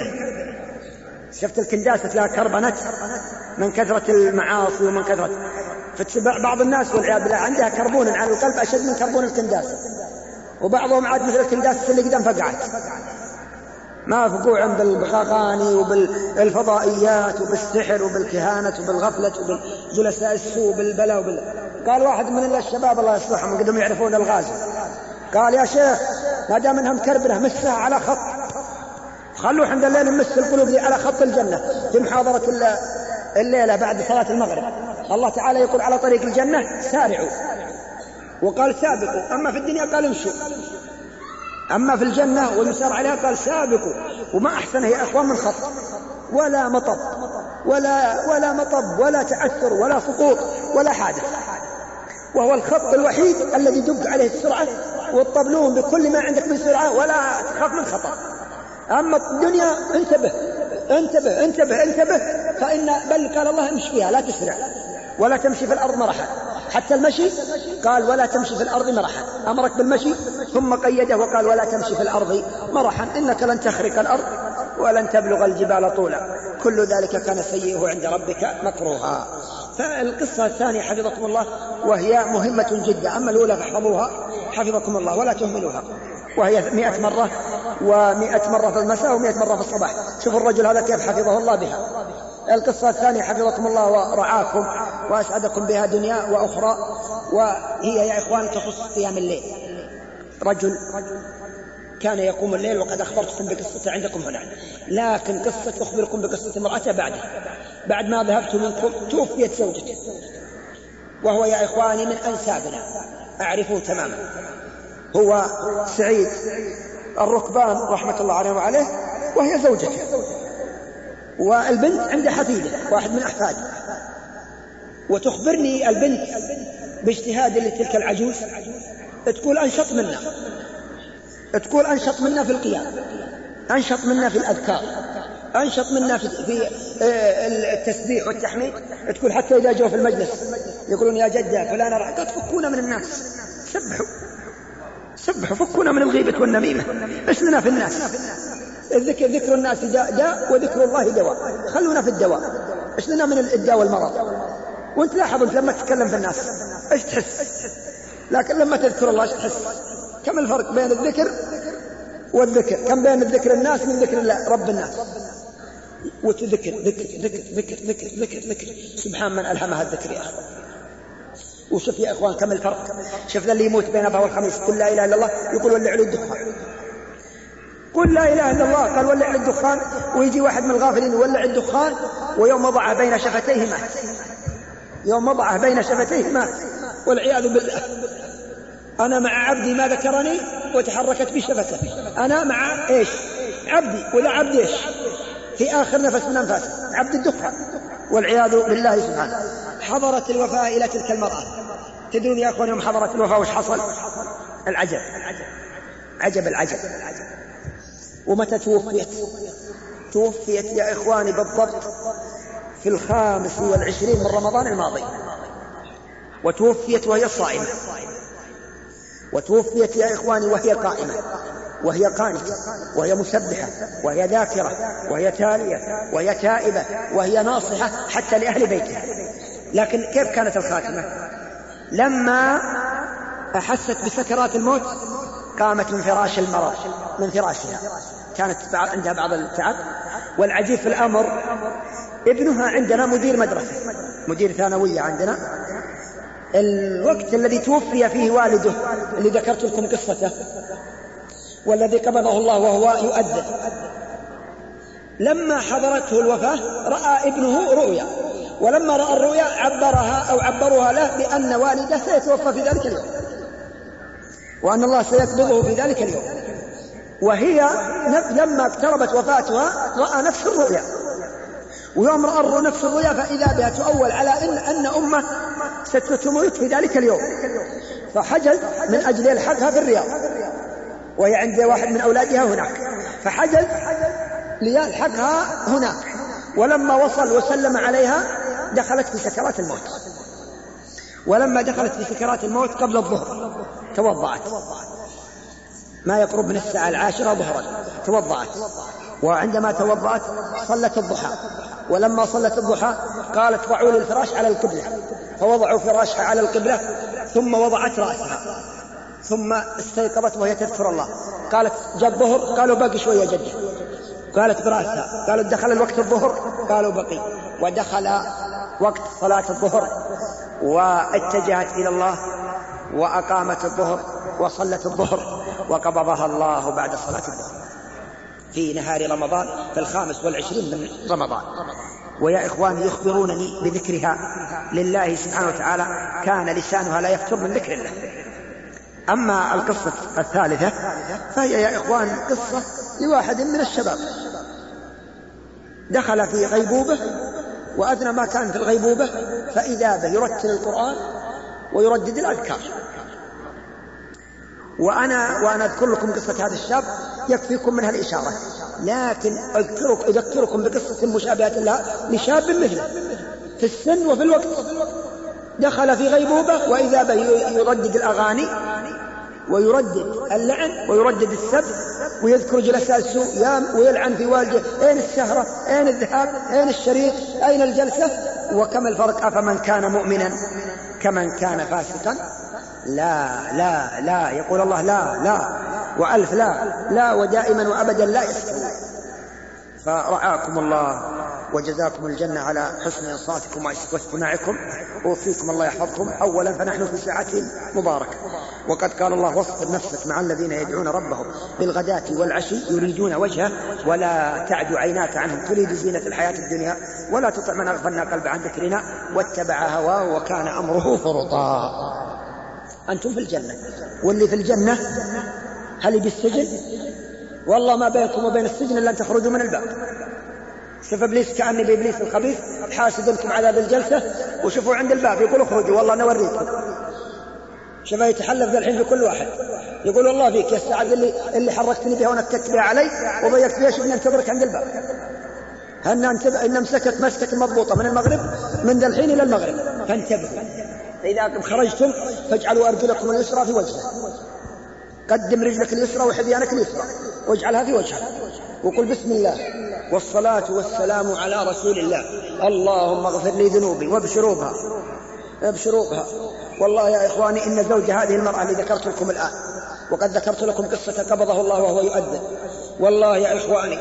شفت الكنداسة لها كربنت من كثرة المعاصي ومن كثرة فتبع بعض الناس والعياذ بالله عندها كربون على القلب أشد من كربون الكنداسة، وبعضهم عاد مثل الكنداسة اللي قدام فقعت، ما فقوع بالغغاني وبالفضائيات وبالسحر وبالكهانة وبالغفلة وبالجلساء السوء وبالبلاء قال واحد من الشباب الله يصلحهم قدهم يعرفون الغازي، قال يا شيخ ما دام انها مكربنة مسها على خط، خلوا الحمد لله نمس القلوب دي على خط الجنة. في محاضرة الليلة بعد صلاة المغرب الله تعالى يقول على طريق الجنة سارعوا، وقال سابقوا. أما في الدنيا قال امشوا، أما في الجنة والمسار عليها قال سابقوا. وما أحسنه يا أخوان من خط، ولا مطب ولا مطب ولا تعثر ولا سقوط ولا حادث، وهو الخط الوحيد الذي يدق عليه السرعة والطبلون بكل ما عندك من سرعة ولا تخاف من خطر. أما الدنيا انتبه انتبه انتبه انتبه، فإن بل قال الله امشي فيها لا تسرع ولا تمشي في الأرض مرحا، حتى المشي قال ولا تمشي في الأرض مرحا، أمرك بالمشي ثم قيده وقال ولا تمشي في الأرض مرحا إنك لن تخرق الأرض ولن تبلغ الجبال طولا، كل ذلك كان سيئه عند ربك مكروها. فالقصة الثانية حفظكم الله وهي مهمة جدا، أما الأولى فاحفظوها حفظكم الله ولا تهملوها، وهي 100 مرة و100 مرة في المساء و100 مرة في الصباح. شوفوا الرجل هذا كيف حفظه الله بها. القصة الثانية حفظكم الله ورعاكم وأسعدكم بها دنيا وأخرى. وهي يا إخوان تخص قيام الليل. رجل كان يقوم الليل وقد أخبرتكم بقصته عندكم هنا، لكن قصة أخبركم بقصة امرأته بعد ما ذهبت منكم توفيت زوجته، وهو يا إخواني من أنسابنا، أعرفه تماما. هو سعيد الركبان رحمة الله عليه وعليه، وهي زوجته، والبنت عند حفيده واحد من أحفاده. وتخبرني البنت باجتهاد لتلك العجوز، تقول أنشط منا في القيام، أنشط منا في الأذكار، أنشط منا في التسبيح والتحميد. تقول حتى إذا جاءوا في المجلس يقولون يا جدة فلانا رأى، تفكونا من الناس، سبحوا فكونا من الغيبة والنميمة، إيش لنا في الناس؟ ذكر الناس داء وذكر الله دواء، خلونا في الدواء، إيش لنا من الداء والمرض؟ وانت لاحظ انت لما تتكلم في الناس ايش تحس، لكن لما تذكر الله ايش تحس؟ كم الفرق بين الذكر والذكر؟ كم بين الذكر الناس من ذكر الله رب الناس؟ وتذكر ذكر ذكر ذكر ذكر ذكر ذكر. سبحان من ألهمها الذكر يا أخوان. وشوف يا إخوان كم الفرق. شوف اللي يموت بين أبا والخميس قل لا إله إلا الله يقول ولع له الدخان، قل لا إله إلا الله قال ولع الدخان، ويجي واحد من الغافلين يولع الدخان ويوم وضعه بين شفتيه مات، يوم وضعه بين شفتيه مات والعياذ بالله. أنا مع عبدي ما ذكرني وتحركت بشفته، أنا مع إيش؟ عبدي، ولا عبد إيش؟ في آخر نفس من أنفاسه عبد الدخان والعياذ بالله سبحانه. حضرت الوفاة إلى تلك المرأة. تدرون يا أخوان يوم حضرت الوفاة وش حصل؟ العجب عجب العجب. ومتى توفيت يا إخواني بالضبط في 25 من رمضان الماضي، وتوفيت وهي صائمة، وتوفيت يا إخواني وهي قائمة، وهي قانتة، وهي مسبحة، وهي ذاكرة، وهي تالية، وهي تائبة، وهي ناصحة حتى لأهل بيتها. لكن كيف كانت الخاتمة؟ لما أحست بسكرات الموت قامت من فراش المرض، من فراشها، كانت عندها بعض التعب. والعجيب في الأمر ابنها عندنا مدير مدرسة، مدير ثانوية عندنا. الوقت الذي توفي فيه والده اللي ذكرت لكم قصته والذي قبضه الله وهو يؤذن، لما حضرته الوفاة رأى ابنه رؤيا، ولما رأى الرؤيا عبروها له بأن والده سيتوفى في ذلك اليوم، وأن الله سيقبضه في ذلك اليوم. وهي لما اقتربت وفاتها رأى نفس الرؤيا، ويوم رأى نفس الرؤيا فإذا بها تؤول على أن أمه ستموت في ذلك اليوم، فحجز من أجل يلحقها في الرياض، وهي عند واحد من أولادها هناك، فحجز ليلحقها هناك. ولما وصل وسلم عليها دخلت في سكرات الموت، ولما دخلت في سكرات الموت قبل الظهر توضعت، ما يقرب من الساعة 10 ظهرا توضعت، وعندما توضعت صلت الضحى، ولما صلت الضحى قالت ضعوا لي الفراش على القبلة، فوضعوا فراشها على القبلة، ثم وضعت رأسها، ثم استيقظت وهي تذكر الله. قالت جاء الظهر، قالوا باقي شوية جدة، قالت برأسها، قالوا دخل الوقت الظهر، قالوا بقي، ودخل وقت صلاة الظهر، واتجهت إلى الله وأقامت الظهر وصلت الظهر، وقبضها الله بعد صلاة الظهر في نهار رمضان في 25 من رمضان. ويا إخواني يخبرونني بذكرها لله سبحانه وتعالى، كان لسانها لا يفتر من ذكر الله. أما القصة الثالثة فهي يا إخوان قصة لواحد من الشباب دخل في غيبوبة، وأثنى ما كان في الغيبوبة فإذا به يرتل القرآن ويردد الأذكار. وأنا أذكر لكم قصة هذا الشاب يكفيكم منها الإشارة، لكن أذكركم بقصة مشابهة لها لشاب مثله في السن وفي الوقت. دخل في غيبوبة وإذا به يردد الأغاني ويردد اللعن ويردد السب ويذكر جلساء السوء ويلعن في والده، أين السهرة، أين الذهاب، أين الشريط، أين الجلسة. وكم الفرق، أفمن كان مؤمنا كمن كان فاسقا؟ لا لا لا، يقول الله لا لا وألف لا لا، ودائما وأبدا لا يستوي. فرعاكم الله وجزاكم الجنة على حسن إنصاتكم واستماعكم، ووفيكم الله يحفظكم. أولا فنحن في ساعة مباركة، وقد قال الله واصبر نفسك مع الذين يدعون ربهم بالغداة والعشي يريدون وجهه ولا تعد عيناك عنهم تريد زينة الحياة الدنيا ولا تطع من أغفلنا قلبه عن ذكرنا واتبع هواه وكان أمره فرطا. أنتم في الجنة، واللي في الجنة هل بالسجن؟ والله ما بينكم وبين السجن إلا أن تخرجوا من الباب. شوف إبليس كأني بإبليس الخبيث حاسدكم عذاب الجلسة، وشوفوا عند الباب يقول اخرجوا والله نوريكم. شوف يتحلف ذا الحين بكل واحد، يقول والله فيك يا الساعة اللي حركتني بها ونكت بها علي وضيقت بها، شوفني انتظرك عند الباب. إن مسكت مسكة مضبوطة من المغرب، من ذا الحين إلى المغرب، فانتبهوا. إذا خرجتم فاجعلوا أرجلكم اليسرى في وجهه، قدم رجلك اليسرى وحذيانك اليسرى واجعلها في وجهه، وقل بسم الله والصلاة والسلام على رسول الله، اللهم اغفر لي ذنوبي وابشروا بها. والله يا إخواني إن زوج هذه المرأة اللي ذكرت لكم الآن، وقد ذكرت لكم قصة قبضه الله وهو يؤذن، والله يا إخواني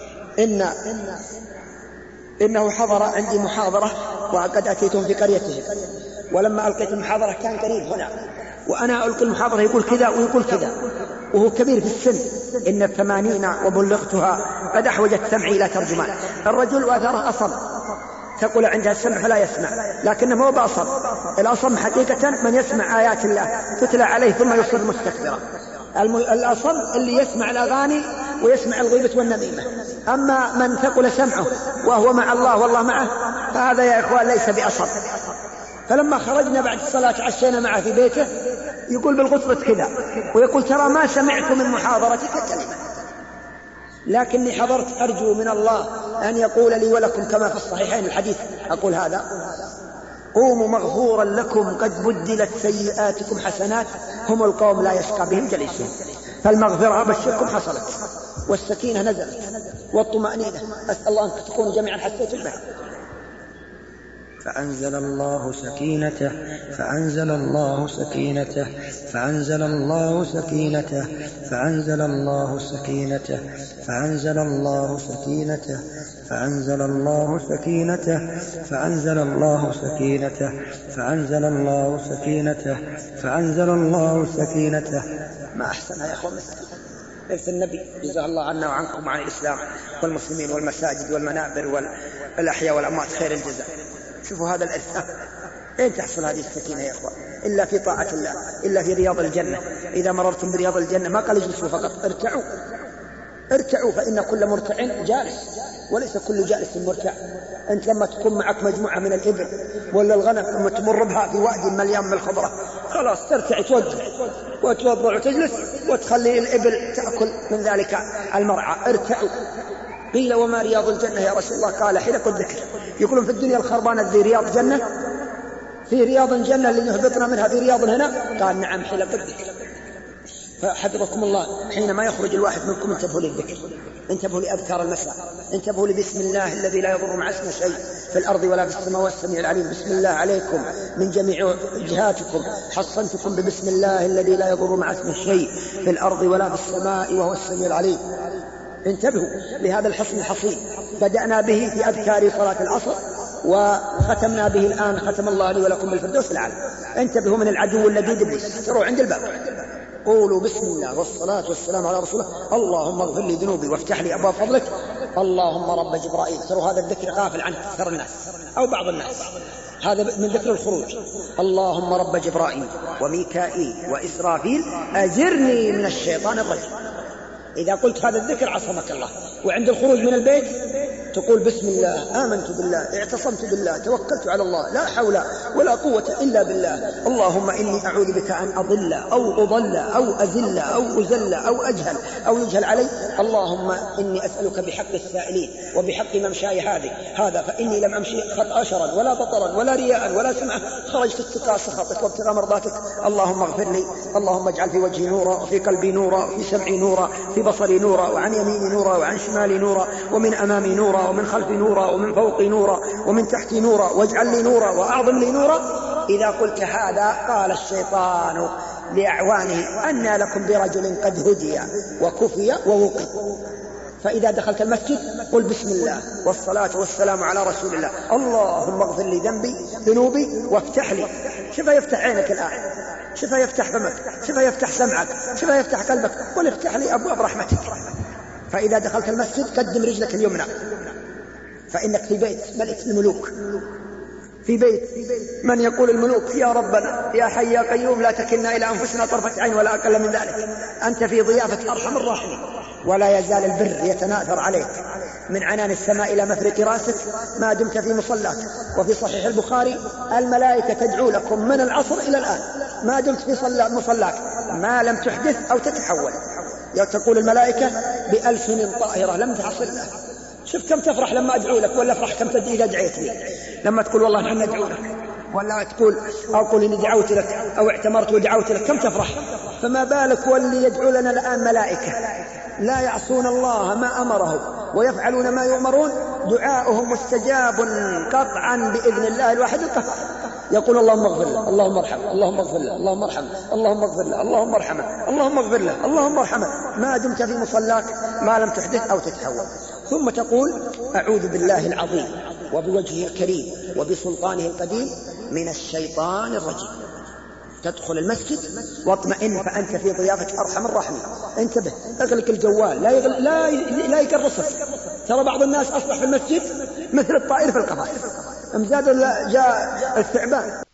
إنه حضر عندي محاضرة وقد أتيتهم في قريته، ولما ألقيت المحاضرة كان قريب هنا، وأنا ألقي المحاضرة يقول كذا ويقول كذا، وهو كبير في السن، إن 80 وبلغتها قد أحوجت سمعي إلى ترجمان. الرجل وأثره أصم، تقول عندها السمع فلا يسمع، لكنه ما هو بأصم. الأصم حقيقة من يسمع آيات الله تتلى عليه ثم يصر مستكبرا. الأصم اللي يسمع الأغاني ويسمع الغيبة والنميمة. أما من ثقل سمعه وهو مع الله والله معه فهذا يا إخوان ليس بأصم. فلما خرجنا بعد الصلاة عشينا معه في بيته، يقول بالغصبة كذا، ويقول ترى ما سمعت من محاضرتك كلمة، لكني حضرت أرجو من الله أن يقول لي ولكم كما في الصحيحين الحديث، أقول هذا: قوموا مغفورا لكم قد بدلت سيئاتكم حسنات، هم القوم لا يشقى بهم جليسهم. فالمغفرة بشركم حصلت، والسكينة نزلت، والطمأنينة. أسأل الله أن تكونوا جميعا حسيتم بها. فأنزل الله سكينته فأنزل الله سكينته فأنزل الله سكينته فأنزل الله سكينته فأنزل الله سكينته فأنزل الله سكينته فأنزل الله سكينته فأنزل الله سكينته فأنزل الله سكينته. ما أحسنها يا أخوان إرث النبي، جزاه الله عنا وعنكم وعن الإسلام والمسلمين والمساجد والمنابر والأحياء والأموات خير الجزاء. شوفوا هذا الإرث، أين تحصل هذه السكينة يا إخوان؟ إلا في طاعة الله، إلا في رياض الجنة. إذا مررتم برياض الجنة ما قال اجلسوا فقط، ارتعوا، فإن كل مرتع جالس وليس كل جالس مرتع. أنت لما تكون معك مجموعة من الإبل ولا الغنم لما تمر بها في وادي مليان من الخضرة، خلاص ترتع وتوضع وتجلس وتخلي الإبل تأكل من ذلك المرعى. ارتعوا. قيل وما رياض الجنة يا رسول الله؟ قال حلق الذكر. يقولون في الدنيا الخربانة ذي رياض جنة، في رياض الجنة اللي نهبطنا منها في رياض هنا؟ قال نعم حلق الذكر. فحفظكم الله، حينما يخرج الواحد منكم انتبهوا للذكر، انتبهوا لأذكار المساء، انتبهوا لبسم الله الذي لا يضر مع اسمه شيء في الأرض ولا في السماء والسميع العليم. بسم الله عليكم من جميع جهاتكم، حصنتكم ببسم الله الذي لا يضر مع اسمه شيء في الأرض ولا في السماء وهو السميع العليم. انتبهوا لهذا الحصن الحصين، بدأنا به في أذكار صلاة العصر وختمنا به الآن، ختم الله لي ولكم بالفردوس الأعلى. انتبهوا من العدو اللدود إبليس، تروا عند الباب. قولوا بسم الله والصلاة والسلام على رسول الله، اللهم اغفر لي ذنوبي وافتح لي أبواب فضلك، اللهم رب جبرائيل. تروا هذا الذكر غافل عنه أكثر الناس أو بعض الناس، هذا من ذكر الخروج. اللهم رب جبرائيل وميكائيل وإسرافيل أجرني من الشيطان الرجيم. إذا قلت هذا الذكر عصمك الله. وعند الخروج من البيت تقول بسم الله، آمنت بالله، اعتصمت بالله، توكلت على الله، لا حول ولا قوة إلا بالله. اللهم إني أعوذ بك أن أضل أو أضل أو أزل أو أزل أو أجهل أو يجهل علي. اللهم إني أسألك بحق السائلين وبحق ممشاي هذا فإني لم أمشي خطأ ولا بطرا ولا رياء ولا سمعة، خرجت اتقاء سخطك وابتغاء مرضاتك. اللهم اغفر لي، اللهم اجعل في وجهي نورا وفي قلبي نورا وفي سمعي نورا في بصري نورا وعن يميني نورا وعن شمالي نورا ومن أمامي نورا ومن خلفي نورا ومن فوقي نورا ومن تحتي نورا واجعل لي نورا وأعظم لي نورا. إذا قلت هذا قال الشيطان لأعوانه أنى لكم برجل قد هدي وكفي ووقي. فإذا دخلت المسجد قل بسم الله والصلاة والسلام على رسول الله، اللهم اغفر لي ذنوبي وافتح لي. شوف يفتح عينك الآن، شوف يفتح فمك، شوف يفتح سمعك، شوف يفتح قلبك، قل افتح لي أبواب رحمتك. فإذا دخلت المسجد قدم رجلك اليمنى، فإنك في بيت ملك الملوك، في بيت من يقول الملوك يا ربنا يا حي يا قيوم لا تكلنا إلى أنفسنا طرفة عين ولا أقل من ذلك. أنت في ضيافة أرحم الراحمين، ولا يزال البر يتناثر عليك من عنان السماء إلى مفرق راسك ما دمت في مصلاك. وفي صحيح البخاري الملائكة تدعو لكم من العصر إلى الآن ما دمت في مصلاك ما لم تحدث أو تتحول. تقول الملائكة بألسن طاهرة لم تحصل له. شوف كم تفرح لما أدعو لك، ولا فرح كم تدعي إذا دعيت لي، لما تقول والله نحن ندعو لك، ولا تقول أو قل إني دعوت لك أو اعتمرت ودعوت لك، كم تفرح. فما بالك واللي يدعو لنا الآن ملائكة لا يعصون الله ما أمرهم ويفعلون ما يؤمرون، دعاؤهم مستجاب قطعا بإذن الله الواحد القهار. يقول اللهم اغفر له، اللهم ارحمه، اللهم اغفر له، اللهم ارحمه، اللهم اغفر له، اللهم ارحمه، اللهم اغفر له، اللهم ارحمه، ما دمت في مصلاك ما لم تحدث أو تتحول. ثم تقول أعوذ بالله العظيم وبوجهه الكريم وبسلطانه القديم من الشيطان الرجيم. تدخل المسجد واطمئن فأنت في ضيافة أرحم الراحمين. انتبه، اغلق الجوال، لا يكرسك. ترى بعض الناس أصبح في المسجد مثل الطائر في القفص، امزاد جاء الثعبان.